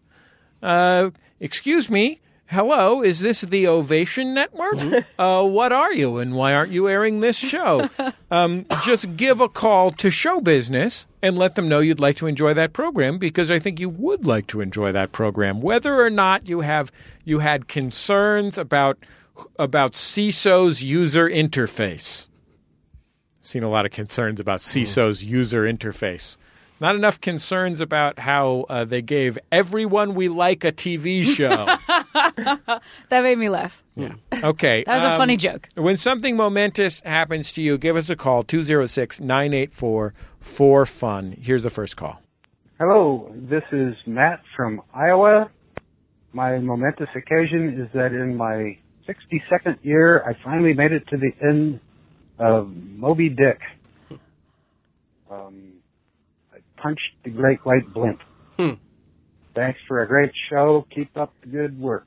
Uh, excuse me. Hello, is this the Ovation Network? Uh, what are you, and why aren't you airing this show? Um, just give a call to Show Business and let them know you'd like to enjoy that program, because I think you would like to enjoy that program, whether or not you have you had concerns about about C I S O's user interface. I've seen a lot of concerns about C I S O's user interface. Not enough concerns about how uh, they gave everyone we like a T V show. That made me laugh. Yeah. Okay. That was a um, funny joke. When something momentous happens to you, give us a call, two oh six, nine eight four, four fun. Here's the first call. Hello, this is Matt from Iowa. My momentous occasion is that in my sixty-second year, I finally made it to the end of Moby Dick. Um, I punched the great white blimp. Hmm. Thanks for a great show. Keep up the good work.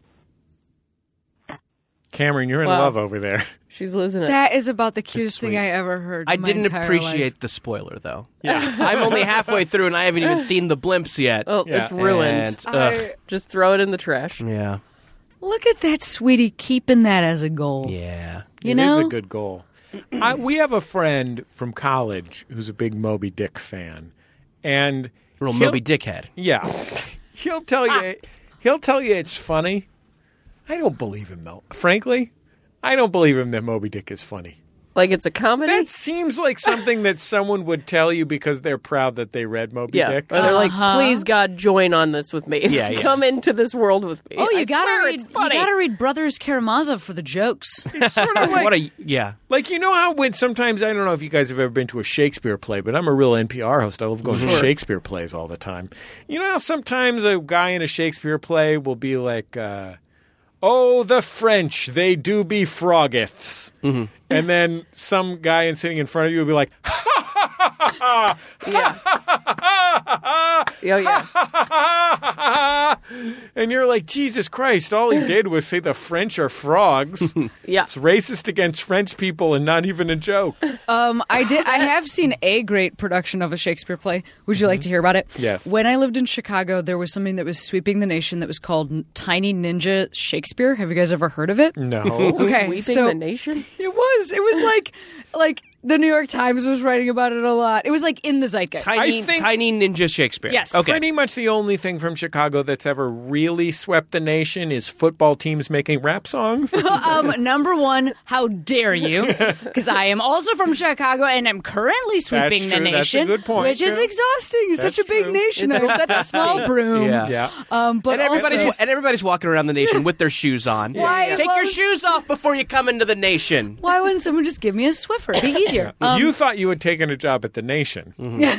Cameron, you're in Wow. love over there. She's losing it. That is about the cutest sweet. thing I ever heard. I in my didn't entire appreciate life. the spoiler, though. Yeah. I'm only halfway through, and I haven't even seen the blimps yet. Oh, Yeah. it's ruined. And, ugh, I- Just throw it in the trash. yeah. Look at that, sweetie, keeping that as a goal. Yeah. You It know, is a good goal. I, we have a friend from college who's a big Moby Dick fan, and Real he'll- Moby Dickhead. Yeah, he'll tell you. He'll tell you it's funny. I don't believe him though. Frankly, I don't believe him that Moby Dick is funny. Like it's a comedy? That seems like something that someone would tell you because they're proud that they read Moby yeah. Dick. Or they're like, Uh-huh. please, God, join on this with me. Yeah, yeah. Come into this world with me. oh, you I gotta swear read. it's You funny. gotta read Brothers Karamazov for the jokes. It's sort of like, What a yeah. like you know how when sometimes I don't know if you guys have ever been to a Shakespeare play, but I'm a real N P R host. I love going to Shakespeare plays all the time. You know how sometimes a guy in a Shakespeare play will be like, uh, "Oh, the French, they do be froggeths," Mm-hmm. and then some guy in sitting in front of you will be like, Yeah. Oh, yeah. And you're like, Jesus Christ, all he did was say the French are frogs. Yeah. It's racist against French people and not even a joke. Um, I did. I have seen a great production of a Shakespeare play. Would you like to hear about it? Yes. When I lived in Chicago, there was something that was sweeping the nation that was called Tiny Ninja Shakespeare. Have you guys ever heard of it? No. Okay, Sweeping so the nation? it was. It was like, like the New York Times was writing about it a lot. It was like in the zeitgeist. Tiny, I think- tiny ninja Shakespeare. Yes. Okay. Pretty much the only thing from Chicago that's ever really swept the nation is football teams making rap songs. um, number one, how dare you? Because I am also from Chicago and I'm currently sweeping That's the true. That's a nation, good point, which is too. exhausting. It's That's such a big true. nation. It's I'm such a small broom. Yeah. Yeah. Um, but And everybody's also, and everybody's walking around the nation with their shoes on. Why- Take well- your shoes off before you come into the nation. why wouldn't someone just give me a Swiffer? It'd be easier. Um, You thought you had taken a job at The Nation.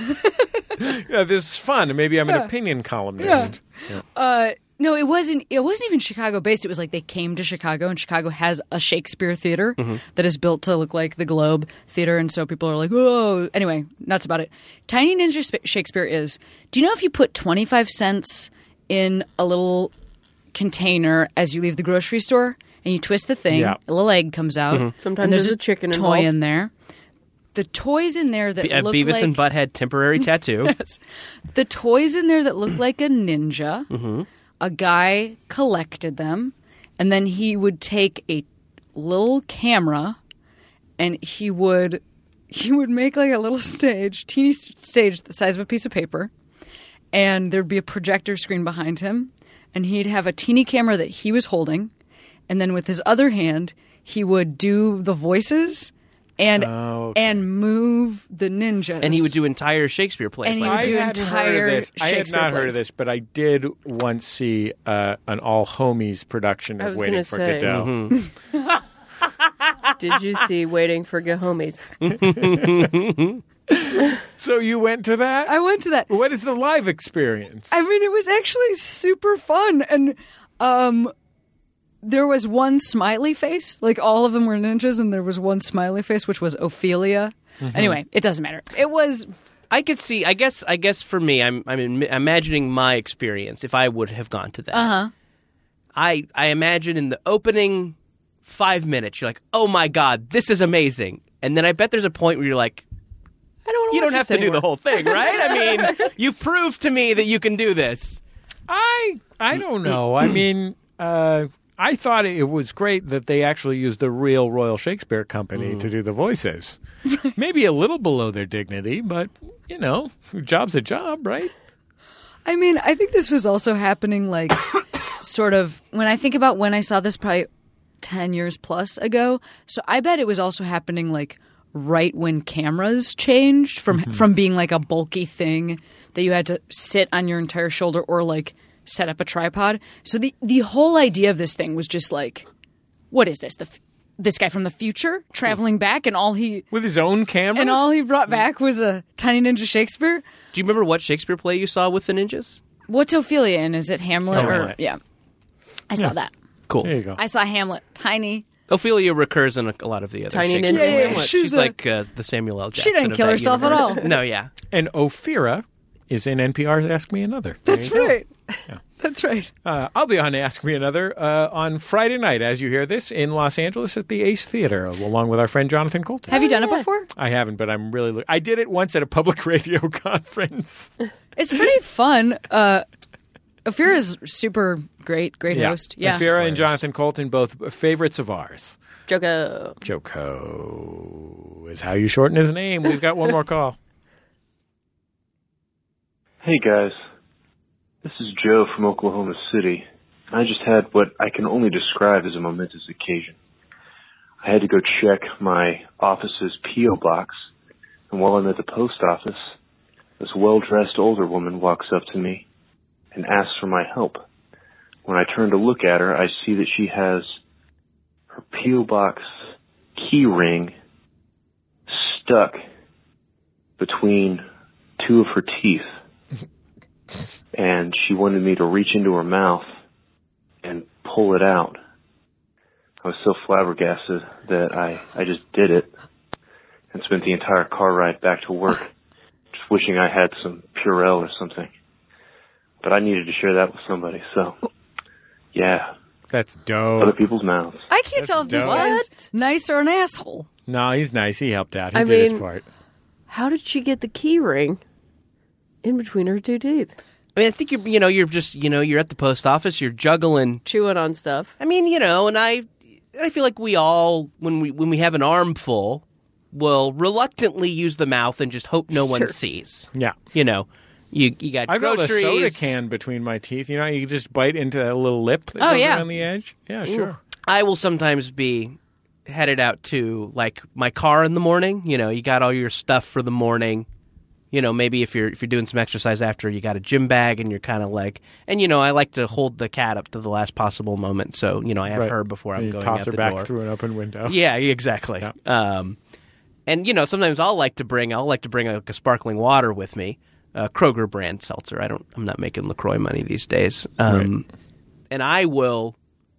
Yeah, this is fun. Maybe I'm an opinion columnist. Uh, no, it wasn't. It wasn't even Chicago based. It was like they came to Chicago, and Chicago has a Shakespeare theater that is built to look like the Globe Theater, and so people are like, "Oh." Anyway, nuts about it. Tiny Ninja Sp- Shakespeare is. Do you know if you put twenty-five cents in a little container as you leave the grocery store, and you twist the thing, Yeah. a little egg comes out. Sometimes and there's there's a chicken toy involved. in there. The toys in there that Be- a look Beavis like and Butthead temporary tattoo. Yes. The toys in there that look like a ninja, Mm-hmm. a guy collected them, and then he would take a little camera and he would he would make like a little stage, teeny s- stage the size of a piece of paper, and there'd be a projector screen behind him, and he'd have a teeny camera that he was holding, and then with his other hand he would do the voices and Oh, okay. and move the ninjas. And he would do entire Shakespeare plays. And he like would I do hadn't entire heard of this. I had Shakespeare not heard of plays. this, but I did once see uh, an all homies production I of was Waiting gonna for say. Godot. Mm-hmm. Did you see Waiting for Good Homies? So you went to that? I went to that. What is the live experience? I mean, it was actually super fun, and um, there was one smiley face. Like all of them were ninjas, and there was one smiley face, which was Ophelia. Anyway, it doesn't matter. It was. I could see. I guess. I guess for me, I'm. I'm im- imagining my experience if I would have gone to that. Uh huh. I. I imagine in the opening five minutes, you're like, "Oh my god, this is amazing," and then I bet there's a point where you're like, I don't. "You don't watch have this to do the anymore. whole thing, right?" I mean, you've proved to me that you can do this. I I don't know. I mean, uh, I thought it was great that they actually used the real Royal Shakespeare Company to do the voices. Maybe a little below their dignity, but you know, a job's a job, right? I mean, I think this was also happening, like, sort of when I think about when I saw this, probably ten years plus ago. So I bet it was also happening, like, right when cameras changed from from being like a bulky thing that you had to sit on your entire shoulder or like set up a tripod. So the the whole idea of this thing was just like, what is this? The f- this guy from the future traveling back, and all he With his own camera. and all he brought back was a Tiny Ninja Shakespeare. Do you remember what Shakespeare play you saw with the ninjas? What's Ophelia in? Is it Hamlet? Or Hamlet. yeah, I saw that. Cool. There you go. I saw Hamlet. Tiny. Ophelia recurs in a, a lot of the other Tiny Shakespeare Ninja Yeah, yeah, plays. Hamlet. She's, she's a- like uh, the Samuel L. Jackson. She didn't of kill that herself at universe. all. No, yeah. And Ophira is in N P R's Ask Me Another. There That's you go. right. That's right. Uh, I'll be on Ask Me Another uh, on Friday night, as you hear this, in Los Angeles at the Ace Theater, along with our friend Jonathan Colton. Have you done it before? I haven't, but I'm really. Lo- I did it once at a public radio conference. It's pretty fun. Uh, Ophira is super great, great host. Yeah. Ophira and Jonathan Colton, both favorites of ours. Joko. Joko is how you shorten his name. We've got one more call. Hey guys, this is Joe from Oklahoma City. I just had what I can only describe as a momentous occasion. I had to go check my office's P O box, and while I'm at the post office, this well-dressed older woman walks up to me and asks for my help. When I turn to look at her, I see that she has her P O box key ring stuck between two of her teeth. And she wanted me to reach into her mouth and pull it out. I was so flabbergasted that I, I just did it and spent the entire car ride back to work just wishing I had some Purell or something. but I needed to share that with somebody. So, yeah. That's dope. Other people's mouths. I can't That's tell if this dope. guy's nice or an asshole. No, he's nice. He helped out. He I did his mean- part. How did she get the key ring in between her two teeth? I mean, I think you're, you know, you're just, you know, you're at the post office, you're juggling. Chewing on stuff. I mean, you know, and I, I feel like we all, when we when we have an armful, will reluctantly use the mouth and just hope no one Sure. sees. Yeah. You know, you you got I've held a groceries. soda can between my teeth. You know, you just bite into that little lip that Oh, goes yeah. around the edge. Yeah, sure. I will sometimes be headed out to like my car in the morning. You know, you got all your stuff for the morning. You know, maybe if you're if you're doing some exercise after, you got a gym bag and you're kind of like, and you know, I like to hold the cat up to the last possible moment. So you know, I have Right. her before I'm And you going toss out her the back door. through an open window. Yeah, exactly. Yeah. Um, and you know, sometimes I'll like to bring I'll like to bring a, a sparkling water with me, uh, Kroger brand seltzer. I don't I'm not making LaCroix money these days. Um, and I will.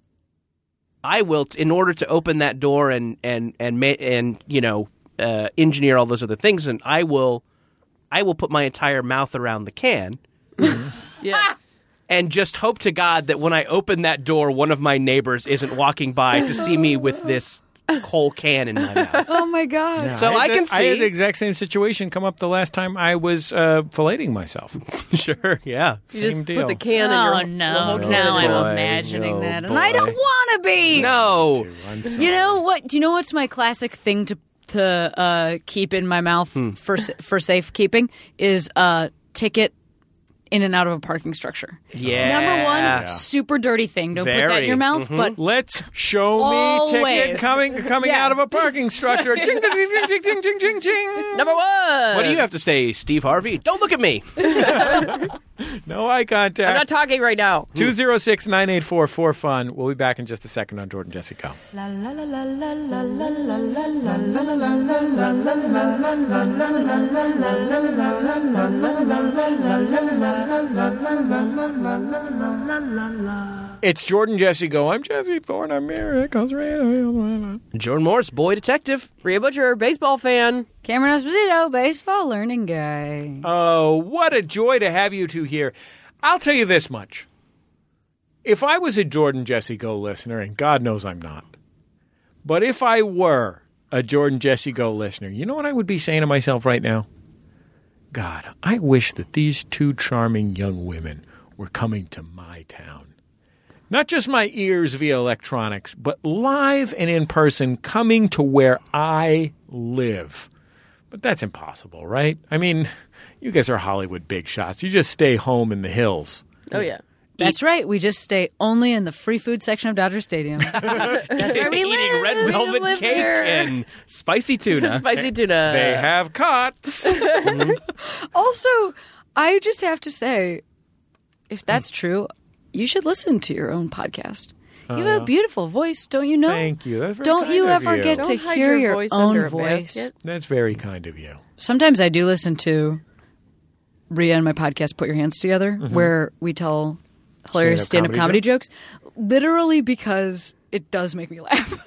I will, in order to open that door and and and ma- and you know uh, engineer all those other things, and I will, I will put my entire mouth around the can, Yeah. and just hope to God that when I open that door, one of my neighbors isn't walking by to see me with this whole can in my mouth. Oh my god! Yeah, So I had can the- I had see- the exact same situation come up the last time I was uh, filleting myself. Sure, yeah. You just Same put deal. the can Oh in your no! the whole Oh, can now in your- I'm boy. imagining Oh, that, and I boy. don't want to be. No. I'm sorry. You know what? Do you know what's my classic thing to to uh, keep in my mouth Hmm. for sa- for safekeeping is a ticket in and out of a parking structure. Yeah. Number one, Yeah. super dirty thing. Don't put that in Very. your mouth. Mhm. But Let's show me ticket Always. coming coming Yeah. out of a parking structure. Ching, ching, ching, ching, ching, ching, ching, ching. Number one. What do you have to say, Steve Harvey? Don't look at me. No eye I'm contact. not talking right now. two oh six, nine eight four, four fun. We'll be back in just a second on Jordan Jesse Go. It's Jordan Jesse Go. I'm Jesse Thorne. I'm Miracles Radio. Jordan Morris, boy detective. Rhea Butcher, baseball fan. Cameron Esposito, baseball learning guy. Oh, what a joy to have you two here. I'll tell you this much. If I was a Jordan Jesse Go listener, and God knows I'm not, but if I were a Jordan Jesse Go listener, you know what I would be saying to myself right now? God, I wish that these two charming young women were coming to my town. Not just my ears via electronics, but live and in person coming to where I live. But that's impossible, right? I mean, you guys are Hollywood big shots. You just stay home in the hills. Oh, yeah. That's right. We just stay only in the free food section of Dodger Stadium. That's where we Eating live. red We velvet live cake there. and spicy tuna. Spicy tuna. They have cots. Also, I just have to say, if that's true, you should listen to your own podcast. You have a beautiful voice, don't you know? Thank you. That's very Don't kind you of ever you. get Don't to hide hear your your voice own under a voice? basket. That's very kind of you. Sometimes I do listen to Rhea and my podcast, Put Your Hands Together, where we tell hilarious Stand-up stand-up comedy comedy jokes. Literally because it does make me laugh.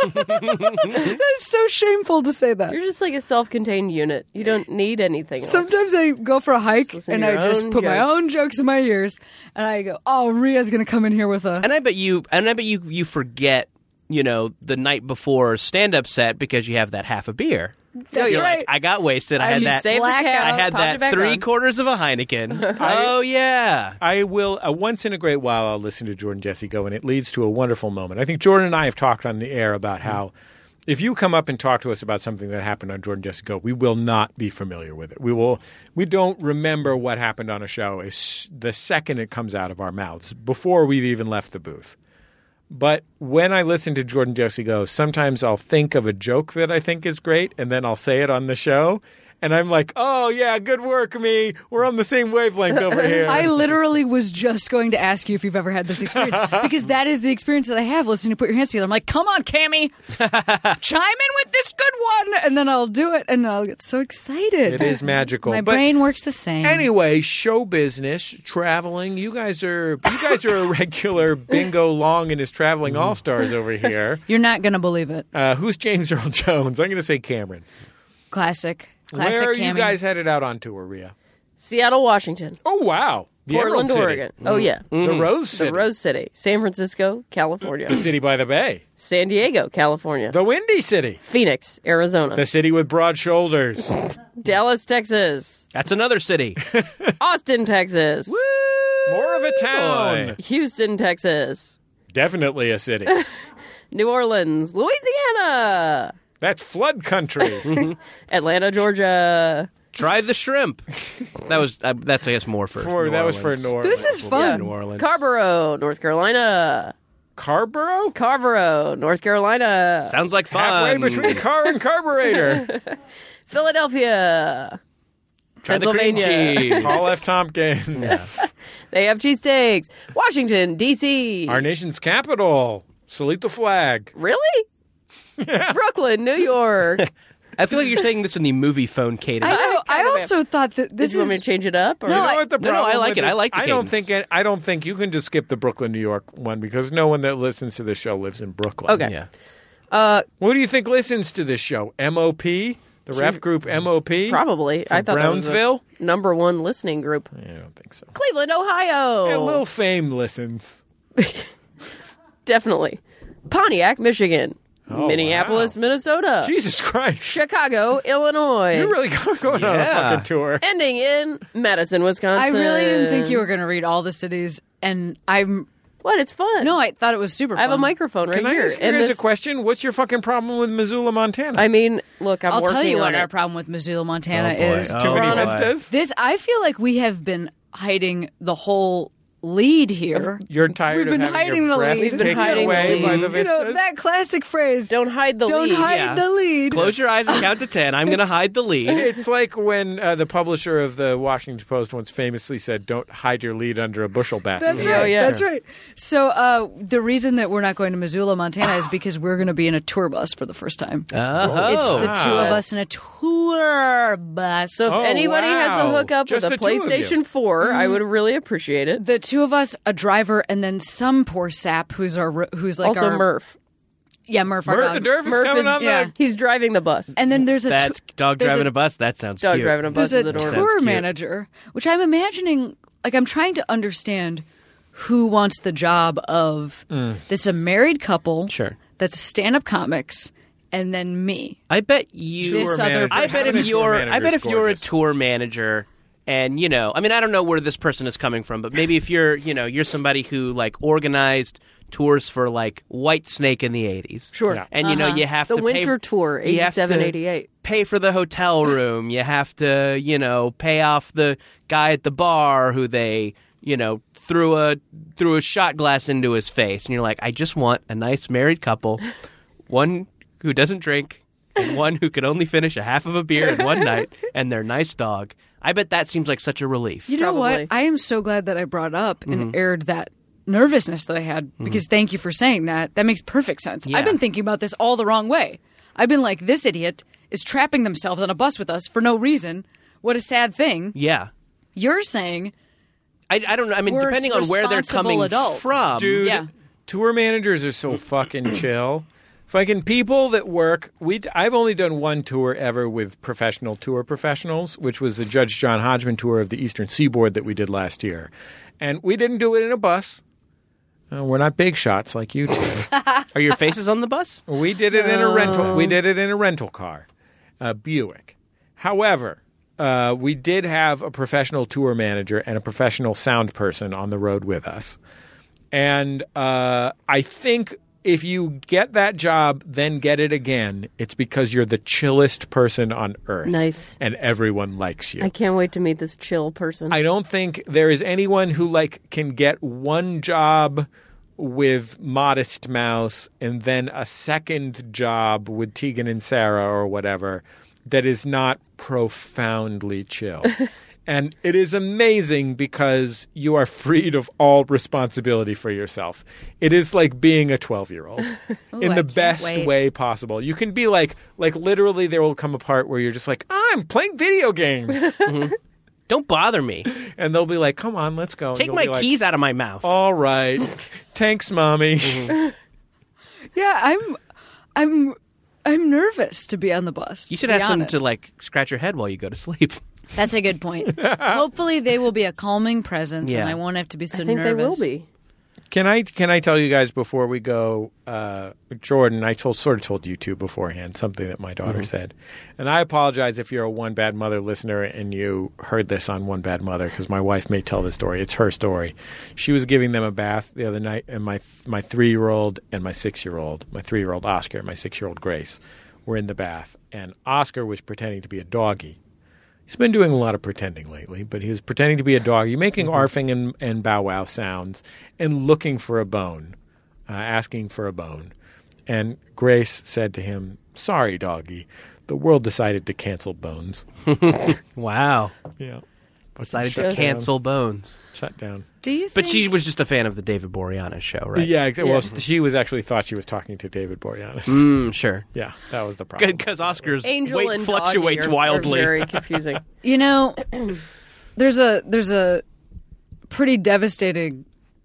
It's so shameful to say that. You're just like a self-contained unit. You don't need anything else. Sometimes I go for a hike listen and to I your just own put my jokes. own jokes in my ears and I go, "Oh, Rhea's going to come in here with a." And I bet you, and I bet you, you forget, you know, the night before stand-up set because you have that half a beer. That's You're right. like, I got wasted. I had You that. saved the Blackout. cat, I had popped it that back three on. quarters of a Heineken. oh yeah. I will, uh, once in a great while, I'll listen to Jordan Jesse Go, and it leads to a wonderful moment. I think Jordan and I have talked on the air about how if you come up and talk to us about something that happened on Jordan Jesse Go, we will not be familiar with it. We will, we don't remember what happened on a show as the second it comes out of our mouths, before we've even left the booth. But when I listen to Jordan Jesse Go, sometimes I'll think of a joke that I think is great, and then I'll say it on the show. And I'm like, oh, yeah, good work, me. We're on the same wavelength over here. I literally was just going to ask you if you've ever had this experience because that is the experience that I have listening to Put Your Hands Together. I'm like, come on, Cammie, chime in with this good one, and then I'll do it, and I'll get so excited. It is magical. My But brain works the same. anyway, show business, traveling. You guys are you guys are a regular Bingo Long and his traveling all stars over here. You're not going to believe it. Uh, who's James Earl Jones? I'm going to say Cameron. Classic. Classic Where are Cammie. you guys headed out on tour, Rhea? Seattle, Washington. Oh, wow. The Portland, Emerald City. Oregon. Oh, yeah. The Rose City. The Rose City. San Francisco, California. The city by the bay. San Diego, California. The Windy City. Phoenix, Arizona. The city with broad shoulders. Dallas, Texas. That's another city. Austin, Texas. More of a town. Houston, Texas. Definitely a city. New Orleans, Louisiana. That's flood country. Atlanta, Georgia. Try the shrimp. That was uh, that's I guess more for For- New that was Orleans. for New Orleans. This is Yeah, fun. New Orleans. Carrboro, North Carolina. Carborough? Carrboro, North Carolina. Sounds like fun. Halfway between car and carburetor. Philadelphia. Try the cream Pennsylvania. cheese. Paul F. Tompkins. They have cheesesteaks. Washington, D C Our nation's capital. Salute the flag. Really? Brooklyn, New York. I feel like you're saying this in the movie phone cadence. I know. I kind of also thought that Did this you want is. me to change it up? Or? You know what the no, no, problem I like with it. I this- like the I don't cadence. think it, I don't think you can just skip the Brooklyn, New York one because no one that listens to this show lives in Brooklyn. Okay. Yeah. Uh, What do you think listens to this show? M O P? The rap group M O P? probably. I thought Brownsville? that was a number one listening group. I don't think so. Cleveland, Ohio. Yeah, Lil Fame listens. Definitely. Pontiac, Michigan. Oh, Minneapolis, wow. Minnesota. Jesus Christ. Chicago, Illinois. You're really going on a Yeah. fucking tour. Ending in Madison, I Wisconsin. really didn't think you were going to read all the cities, and I'm. What? It's fun. No, I thought it was super. I have a fun. microphone right Can I here. ask you and guys this- a question? What's your fucking problem with Missoula, Montana? I mean, look, I'm I'll working tell you on what it. our problem with Missoula, Montana Oh, boy. is. Oh, Too many boy. vistas? This I feel like we have been hiding the whole lead here. You're tired We've of been having hiding your the breath lead. We've been taken hiding the away lead. by the You vistas? know that classic phrase. Don't hide the Don't lead. hide Yeah. the lead. Close your eyes and count to ten. I'm going to hide the lead. It's like when uh, the publisher of the Washington Post once famously said, "Don't hide your lead under a bushel basket." That's Oh, right. yeah. That's right. So uh, the reason that we're not going to Missoula, Montana, is because we're going to be in a tour bus for the first time. Oh. It's the two of Wow. us in a tour bus. So if Oh, anybody has to wow. hook up Just with a the two of you. PlayStation four, I would really appreciate it. the two of us, a driver, and then some poor sap who's our who's like also, our Murph. yeah Murph our Murph the dog. Durf is Murph coming is- on yeah. the... He's driving the bus. And then there's a That's tou- dog there's driving a, a bus. That sounds Dog cute. driving a bus there's is a adorable. tour cute. manager, which I'm imagining. Like I'm trying to understand who wants the job of this a married couple, Sure. that's stand-up comics, and then me. I bet you. This Tour other manager. I bet Having a if tour you're, I manager's bet if you're a gorgeous. tour manager, and you know, I mean, I don't know where this person is coming from, but maybe if you're, you know, you're somebody who like organized tours for like Whitesnake in the eighties, Sure. Yeah. and you know, Uh-huh. you have The to winter pay, tour, you have eighty-seven, to eighty-eight. Pay for the hotel room. You have to, you know, pay off the guy at the bar who they, you know, threw a threw a shot glass into his face, and you're like, I just want a nice married couple, one who doesn't drink, and one who could only finish a half of a beer in one night, and their nice dog. I bet that seems like such a relief. You know Probably. what? I am so glad that I brought up Mm-hmm. and aired that nervousness that I had because thank you for saying that. That makes perfect sense. Yeah. I've been thinking about this all the wrong way. I've been like, this idiot is trapping themselves on a bus with us for no reason. What a sad thing. Yeah. You're saying, I, I don't know. I mean, We're depending on where they're responsible coming adults. from. Dude, yeah. tour managers are so fucking chill. Fucking people that work. We I've only done one tour ever with professional tour professionals, which was the Judge John Hodgman tour of the Eastern Seaboard that we did last year, and we didn't do it in a bus. Uh, we're not big shots like you two. Are your faces on the bus? We did it in a rental. We did it in a rental car, a Buick. However, uh, we did have a professional tour manager and a professional sound person on the road with us, and uh, I think if you get that job, then get it again, it's because you're the chillest person on earth. Nice. And everyone likes you. I can't wait to meet this chill person. I don't think there is anyone who like can get one job with Modest Mouse and then a second job with Tegan and Sarah or whatever that is not profoundly chill. And it is amazing because you are freed of all responsibility for yourself. It is like being a twelve-year-old in I the can't best wait. way possible. You can be like, like literally there will come a part where you're just like, I'm playing video games. Don't bother me. And they'll be like, come on, let's go. And Take you'll my be like, keys out of my mouth. all right. Thanks, Mommy. yeah, I'm, I'm, I'm nervous to be on the bus. you to should be ask them honest. to like scratch your head while you go to sleep. That's a good point. Hopefully they will be a calming presence, Yeah. and I won't have to be so I think nervous. they will be. Can I can I tell you guys before we go, uh, Jordan? I told sort of told you two beforehand something that my daughter said, and I apologize if you're a One Bad Mother listener and you heard this on One Bad Mother because my wife may tell the story. It's her story. She was giving them a bath the other night, and my my three year old and my six year old, my three year old Oscar, and my six year old Grace, were in the bath, and Oscar was pretending to be a doggy. He's been doing a lot of pretending lately, but he was pretending to be a doggy, making arfing and, and bow wow sounds and looking for a bone, uh, asking for a bone. And Grace said to him, "Sorry, doggy, the world decided to cancel Bones." Wow. Yeah. Decided Shut to cancel Bones. Shut down. Do you But think... she was just a fan of the David Boreanaz show, right? Yeah, exactly. Well, she was actually thought she was talking to David Boreanaz. Mm, sure. Yeah, that was the problem. Good, because Oscar's Angel weight and fluctuates Doggy are, wildly. are very confusing. You know, there's a there's a pretty devastating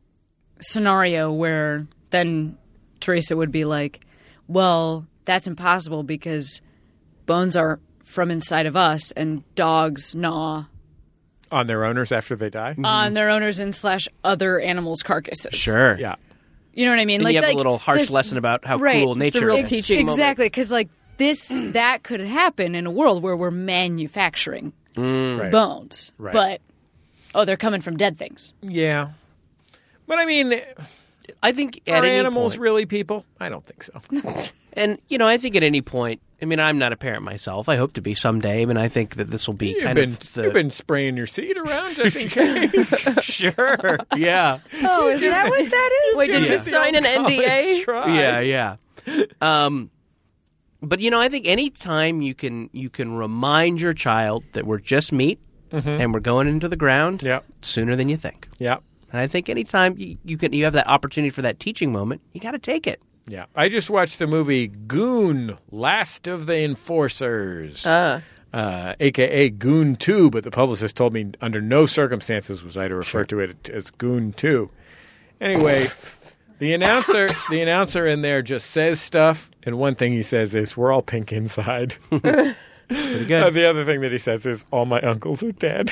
scenario where then Teresa would be like, "Well, that's impossible because bones are from inside of us, and dogs gnaw On their owners after they die? on their owners and slash other animals' carcasses." Sure. Yeah. You know what I mean? And like you have like a little harsh this- lesson about how right, cruel it's the nature real is. teaching moment. Exactly, because like this, that could happen in a world where we're manufacturing Right. bones, Right. but oh, they're coming from dead things. Yeah. But I mean, I think at are any animals point, really people? I don't think so. and you know, I think at any point. I mean, I'm not a parent myself. I hope to be someday. I mean, I think that this will be You've kind been, of the. you've been spraying your seed around just in case. Sure. Yeah. Oh, is that what that is? Wait, did Yeah. you sign an N D A? Try. Yeah, yeah. Um, but you know, I think any time you can you can remind your child that we're just meat and we're going into the ground Yep. sooner than you think. Yeah. And I think anytime you, you can you have that opportunity for that teaching moment, you got to take it. Yeah. I just watched the movie Goon, Last of the Enforcers. Ah. Uh, A K A Goon two, but the publicist told me under no circumstances was I to refer to it as Goon two. Anyway, the announcer the announcer in there just says stuff, and one thing he says is, "We're all pink inside." Pretty good. Uh, the other thing that he says is, "All my uncles are dead."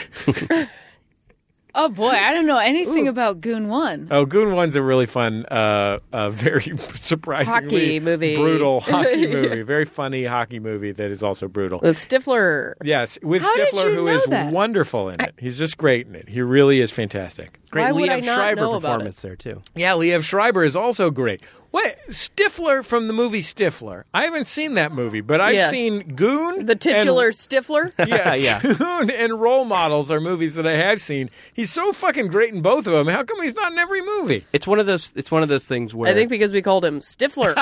Oh boy, I don't know anything about Goon One. Oh, Goon One's a really fun, uh, uh, very surprisingly Hockey movie. brutal hockey movie. Very funny hockey movie that is also brutal. With Stifler. Yes, with How did Stifler, you who know is that? wonderful in it. He's just great in it. He really is fantastic. Great Why would I Liev not Schreiber know about performance there too. Yeah, Liev Schreiber is also great. What Stifler from the movie Stifler? I haven't seen that movie, but I've Yeah. seen Goon. The titular and, Stifler. yeah, Yeah. Goon and Role Models are movies that I have seen. He's so fucking great in both of them. How come he's not in every movie? It's one of those. It's one of those things where I think because we called him Stifler.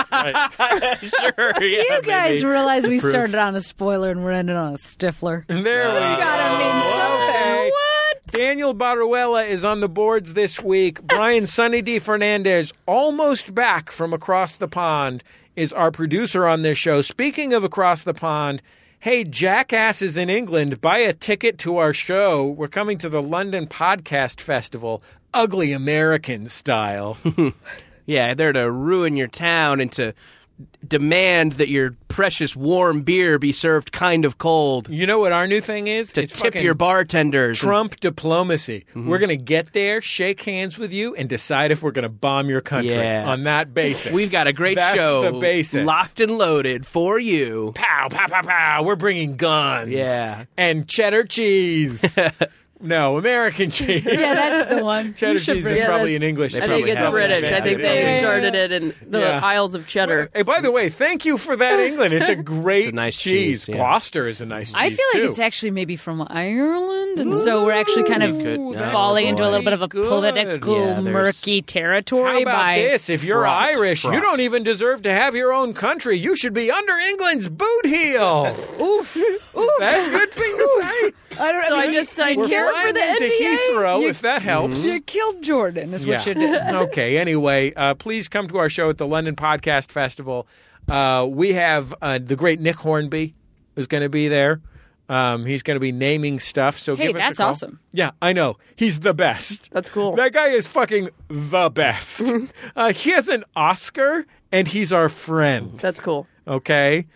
sure. Do you guys realize we started on a spoiler and we're ending on a Stifler? There That's we go. gotta mean something. Okay. What? Daniel Baruella is on the boards this week. Brian Sunny D. Fernandez, almost back from across the pond, is our producer on this show. Speaking of across the pond, hey, jackasses in England, buy a ticket to our show. We're coming to the London Podcast Festival, ugly American style. Yeah, they're to ruin your town and to demand that your precious warm beer be served kind of cold. You know what our new thing is? To It's tip fucking your bartenders. Trump diplomacy. We're going to get there, shake hands with you, and decide if we're going to bomb your country Yeah. on that basis. We've got a great That's show the basis. locked and loaded for you. Pow, pow, pow, pow. We're bringing guns. Yeah. And cheddar cheese. No, American cheese. Yeah, that's the one. Cheddar You should cheese bring- is yeah, probably that's- an English I cheese. think it's have British. that I think they Yeah. started it in the Yeah. Isles of Cheddar. Hey, by the way, thank you for that, England. It's a great It's a nice cheese. cheese, yeah. Gloucester is a nice cheese, I feel like too. it's actually maybe from Ireland, and so we're actually kind of Ooh, that's falling into a little bit of a good. political, Yeah, there's- murky territory. How about by this? If you're fraught, Irish, you fraught. don't even deserve to have your own country. You should be under England's boot heel. Oof, oof. That's a good thing to say. I don't. So I I mean, just signed We're here for flying the N into B A. Heathrow, You- if that helps. you killed Jordan, is what Yeah. you did. Okay, anyway, uh, please come to our show at the London Podcast Festival. Uh, we have uh, the great Nick Hornby is going to be there. Um, he's going to be naming stuff. So Hey, give us that's a call. awesome. Yeah, I know. He's the best. That's cool. That guy is fucking the best. uh, he has an Oscar, and he's our friend. That's cool. Okay.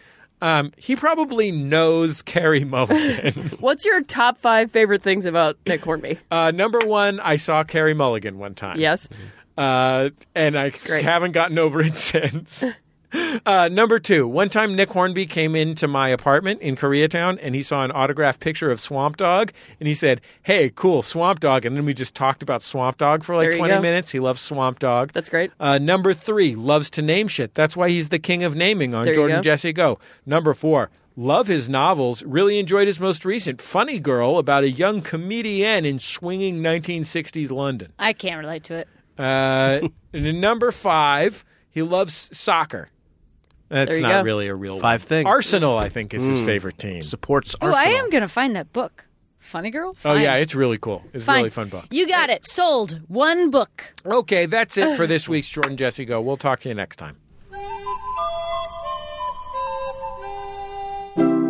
Um, he probably knows Carey Mulligan. What's your top five favorite things about Nick Hornby? uh, number one, I saw Carey Mulligan one time. Yes. Uh, and I Great. haven't gotten over it since. Uh, number two, one time Nick Hornby came into my apartment in Koreatown and he saw an autographed picture of Swamp Dogg and he said, hey, cool, Swamp Dogg. And then we just talked about Swamp Dogg for like There you twenty go. minutes. He loves Swamp Dogg. That's great. Uh, number three, loves to name shit. That's why he's the king of naming on There you Jordan go. Jesse Go. Number four, love his novels. Really enjoyed his most recent, Funny Girl, about a young comedian in swinging nineteen sixties London. I can't relate to it. Uh, and then number five, he loves soccer. That's There you not go. really a real Five one. things. Arsenal, I think, is his Mm. favorite team. Supports Oh, Arsenal. I am going to find that book. Funny Girl? Oh, Fine. yeah, it's really cool. It's a Fine. really fun book. You got it. Sold. One book. Okay, that's it for this week's Jordan Jesse Go. We'll talk to you next time.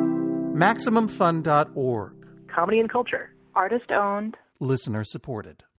Maximum Fun dot org. Comedy and culture. Artist owned. Listener supported.